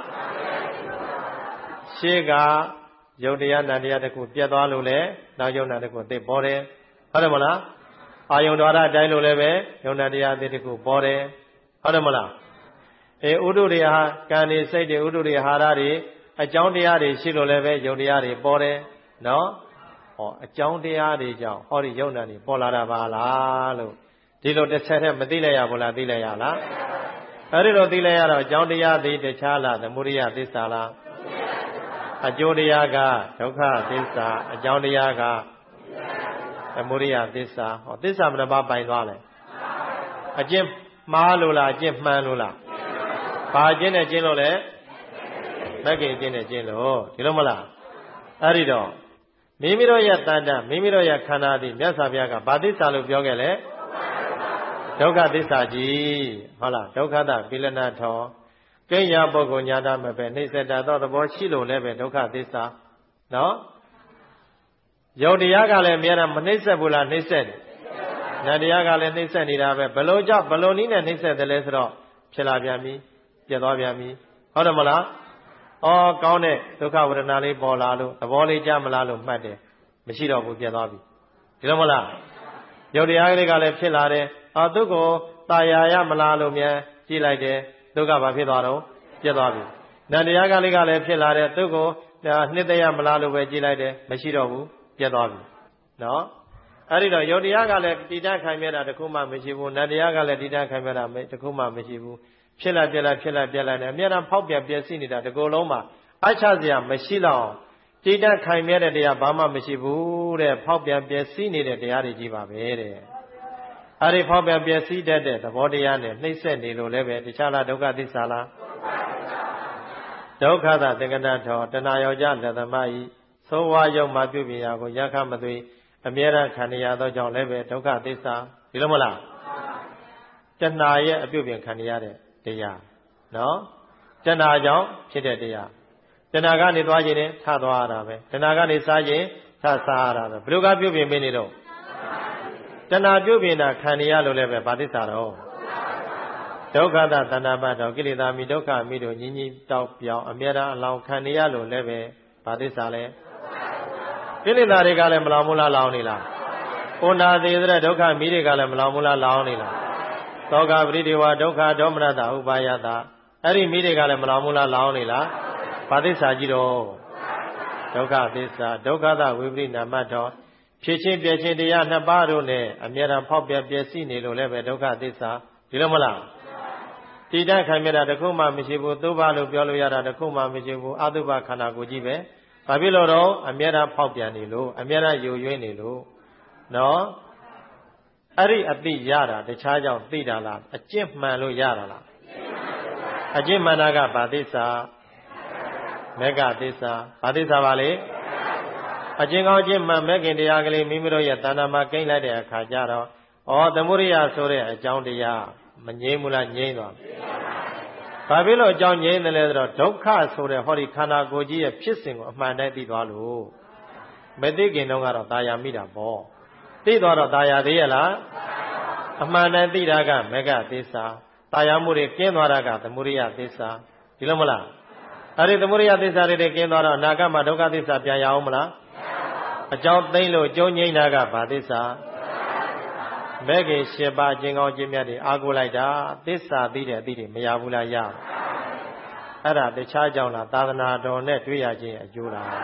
ရှေ့ကယုတ်တရားနတ်တရားတစ်ခုပြတ်သွားလို့လေနောက်ယုတ်နတ်တစ်ခုသိပေါ်တယ်ဟုတ်တယ်မလားအာယုံတော်ရအတိုင်းလို့လည်းပဲယုတ်နတ်တရားအသိတစ်ခုပေါ်တယ်ဟုတ်တယ်မလားအေဥဒုတွေဟာကံတွေစိတ်တွေဥဒုတွေဟာရတွေအကြောင်းတရားတွေရှိလို့လည်းပဲယုတ်တရားတွေပေါ်တယ်နော်ဟောအကြောင်းတရားတွေကြောင့်ဟောဒီယုတ်နတ်တွေပေါ်လာတာပါလားလို့ဒီလိုတစ်ချက်တည်းမသိလိုက်ရဘူးလားသိလိုက်ရလားအဲ့ဒီလိုသိလိုက်ရတော့အကြောင်းတရားသိတခြားလားသမုဒိယသစ္စာလားအကျိုးတရားကဒုက္ခသစ္စာအကြောင်းတရားကသမုဒိယသစ္စာဟောသစ္စာဘယ်နှပါးပိုင်သွားလဲအကျင့်မှားလို့လားအကျင့်မှန်လို့လားဘာအကျင့်နဲ့ကျင့်လို့လဲမဂ္ဂင်အကျင့်နဲ့ကျင့်လို့ဒီလိုမလားအဲ့ဒီတော့မိမိတို့ရဲ့တဏ္ဍမိမိတို့ရဲ့ခန္ဓာသည်မြတ်စွာဘုရားကဘာသစ္စာလို့ပြောခဲ့လဲဒုက္ခသစ္စာကြီးဟုတ်လားဒုက္ခတပိလနာထောကိညာပုဂ္ဂိုလ်ညာတမပဲနှိစ္စတသောသဘောရှိလို့လည်းပဲဒုက္ခသစ္စာနော်ယုတ်တရားကလည်းအများအားမနှိစ္စဘူးလားနှိစ္စတယ်နတ်တရားကလည်းနှိစ္စနေတာပဲဘလို့ကြောင့်ဘလို့နည်းနဲ့နှိစ္စတယ်လဲဆိုတော့ဖြစ်လာပြန်ပြီပြတ်သွားပြန်ပြီဟုတ်တယ်မလားအော်ကောင်းတဲ့ဒုက္ခဝေဒနာလေးပေါ်လာလို့သဘောလေးကြမလားလို့မှတ်တယ်မရှိတော့ဘူးပြတ်သွားပြီဒီလိုမလားယုတ်တရားလေးကလည်းဖြစ်လာတယ်အော်သူ့ကိုตายာရမလားလို့မြန်ကြည့်လိုက်တယ်ဒုက္ခဘာဖြစ်သွားတော့ပြတ်သွားပြီနတ်တရားကလေးကလည်းဖြစ်လာတယ်သူ့ကိုနှစ်သက်ရမလားလို့ပဲကြည့်လိုက်တယ်မရှိတော့ဘူးပြတ်သွားပြီနော်အဲ့ဒီတော့ယုတ်တရားကလည်းတည်တတ်ခိုင်မြဲတာတခုမှမရှိဘူးနတ်တရားကလည်းတည်တတ်ခိုင်မြဲတာတခုမှမရှိဘူးဖြစ်လာပြက်လာဖြစ်လာပြက်လာတယ်အများအားဖောက်ပြန်ပြည့်စည်နေတာဒီကိုယ်လုံးမှာအချစရာမရှိတော့တည်တတ်ခိုင်မြဲတဲ့တရားဘာမှမရှိဘူးတဲ့ဖောက်ပြန်ပြည့်စည်နေတဲ့တရားတွေကြီးပါပဲတဲ့အဲ့ဒီဖောက်ပြန်ပြည့်စည်တတ်တဲ့သဘောတရားနဲ့နှိမ့်ဆက်နေလို့လည်းပဲတခြားလားဒုက္ခသစ္စာလားဒုက္ခသသင်္ကတထောတဏှာယောကြလက်သမဤသိုးဝါယုံမှာပြုပြင်ရာကိုယက္ခမသွေအမြဲတမ်းခံရသောကြောင့်လည်းပဲဒုက္ခသစ္စာဒီလိုမလားတဏှာရဲ့အပြုပြင်ခံရတဲ့တရားနော်တဏှာကြောင့်ဖြစ်တဲ့တရားတဏှာကနေသွားခြင်းနဲ့ထသွားရတာပဲတဏှာကနေစားခြင်းထစားရတာပဲဘယ်လိုကပြုပြင်မင်းနေတော့တဏှာပြုပြင်တာခံရလို့လည်းပဲဗာသစ္စာတော့ဒုက္ခတသဏ္ဍပတ်တော်ကိလေသာမိဒုက္ခမိတို့ညီညီတောက်ပြောင်းအမြဲတမ်းအလောင်းခံရလို့လည်းပဲဗာသစ္စာလဲကိလေသာတွေကလည်းမလောင်ဘူးလားလောင်နေလားကိုနာသေးတဲ့ဒုက္ခမိတွေကလည်းမလောင်ဘူးလားလောင်နေလားသောကပရိဒေဝဒုက္ခဒေါမနတဥပါယတအဲ့ဒီမိတွေကလည်းမလောင်ဘူးလားလောင်နေလားဘာသစ္စာကြီးတော့ဒုက္ခသစ္စာဒုက္ခသဝိပရိနာမတော်ဖြစ်ချင်းပြည့်ချင်းတရားနှစ်ပါးတို့နဲ့အမြဲတမ်းဖောက်ပြပြည့်စည်နေလို့လည်းပဲဒုက္ခသစ္စာဒီလိုမလားတည်တတ်ခံမြတာတခုမှမရှိဘူးသုဘလို့ပြောလို့ရတာတခုမှမရှိဘူးအတုပခန္ဓာကိုယ်ကြီးပဲဘာဖြစ်လို့တော့အမြဲတမ်းဖောက်ပြန်နေလို့အမြဲတမ်းယိုယွင်းနေလို့နော်အဲ့ဒီအသိရတာတခြားကြောင့်သိတာလားအကျင့်မှန်လို့ရတာလားအကျင့်မှန်တာကဘာသစ္စာမေဃသစ္စာဘာသစ္စာပါလဲအကျင့်ကောင်းအကျင့်မှန်မဲ့ခင်တရားကလေးမိမိတို့ရဲ့တဏ္ဍာမှာကိမ့်လိုက်တဲ့အခါကျတော့ဩသမုဒိယဆိုတဲ့အကြောင်းတရားမငြိမ်းဘူးလားငြိမ်းသွားဘာဖြစ်လို့အကြောင်းငြိမ်းတယ်လဲဆိုတော့ဒုက္ခဆိုတဲ့ဟောဒီခန္ဓာကိုယ်ကြီးရဲ့ဖြစ်စဉ်ကိုအမှန်တိုင်းသိသွားလို့မသိခင်တုန်းကတော့ตายာမိတာပေါ့သိသွားတော့ตายာသေးရဲ့လားအမှန်တိုင်းသိတာကမေဃသစ္စာตายာမှုတွေကင်းသွားတာကသမုဒိယသစ္စာဒီလိုမလားအဲ့ဒီသမုဒိယသစ္စာတွေကင်းသွားတော့အနာဂတ်မှာဒုက္ခသစ္စာပြန်ရအောင်မလားအကြောင်းသိမ့်လို့ကျုံငိမ့်တာကဘာသစ္စာမဲခင်ရှင်ပါအကျင့်ကောင်းအကျင့်မြတ်တွေအားကိုးလိုက်တာသစ္စာသိတဲ့အသည့်တွေမရဘူးလားရအဲ့ဒါတခြားကြောင့်လားသာသနာတော်နဲ့တွေ့ရခြင်းအကျိုးလား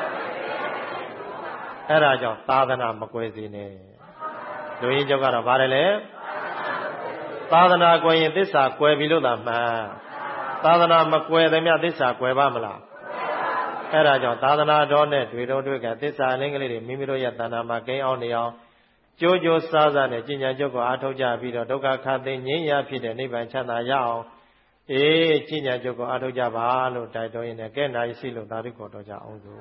အဲ့ဒါကြောင့်သာသနာမကွယ်စေနဲ့လူရင်းကျောက်ကတော့ဗါတယ်လေသာသနာကွယ်ရင်သစ္စာကွယ်ပြီလို့သာမှန်သာသနာမကွယ်သမျှသစ္စာကွယ်ပါမလားအဲ့ဒါကြောင့်သာသနာတော်နဲ့တွေ့တော့တွေ့ကသစ္စာအလင်းကလေးတွေမိမိတို့ရဲ့တဏ္ဍာမှာကိန်းအောင်နေအောင်ကြိုးကြိုးစားစားနဲ့ကျင့်ကြံကြုတ်ကိုအားထုတ်ကြပြီးတော့ဒုက္ခခတ်သိငြိမ်းရဖြစ်တဲ့နိဗ္ဗာန်ချမ်းသာရအောင်အေးကြီးညာကျုပ်ကိုအားထုတ်ကြပါလို့တိုက်တော်ရင်လည်းကဲနာရီစီလို့သာဓုခေါ်တော်ကြအောင်စို့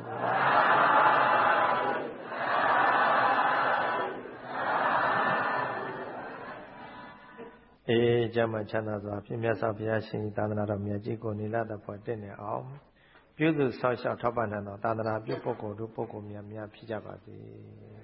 အေးကျမ်းမှချမ်းသာစွာဖြင့်မြတ်စွာဘုရားရှင်သာသနာတော်မြတ်ကြီးကိုနိလတဖို့တင့်နေအောင်ပြုစုဆောက်ရှောက်ထောက်ပံ့နိုင်သောသာသနာပြုပုဂ္ဂိုလ်တို့ပုဂ္ဂိုလ်များများဖြစ်ကြပါစေ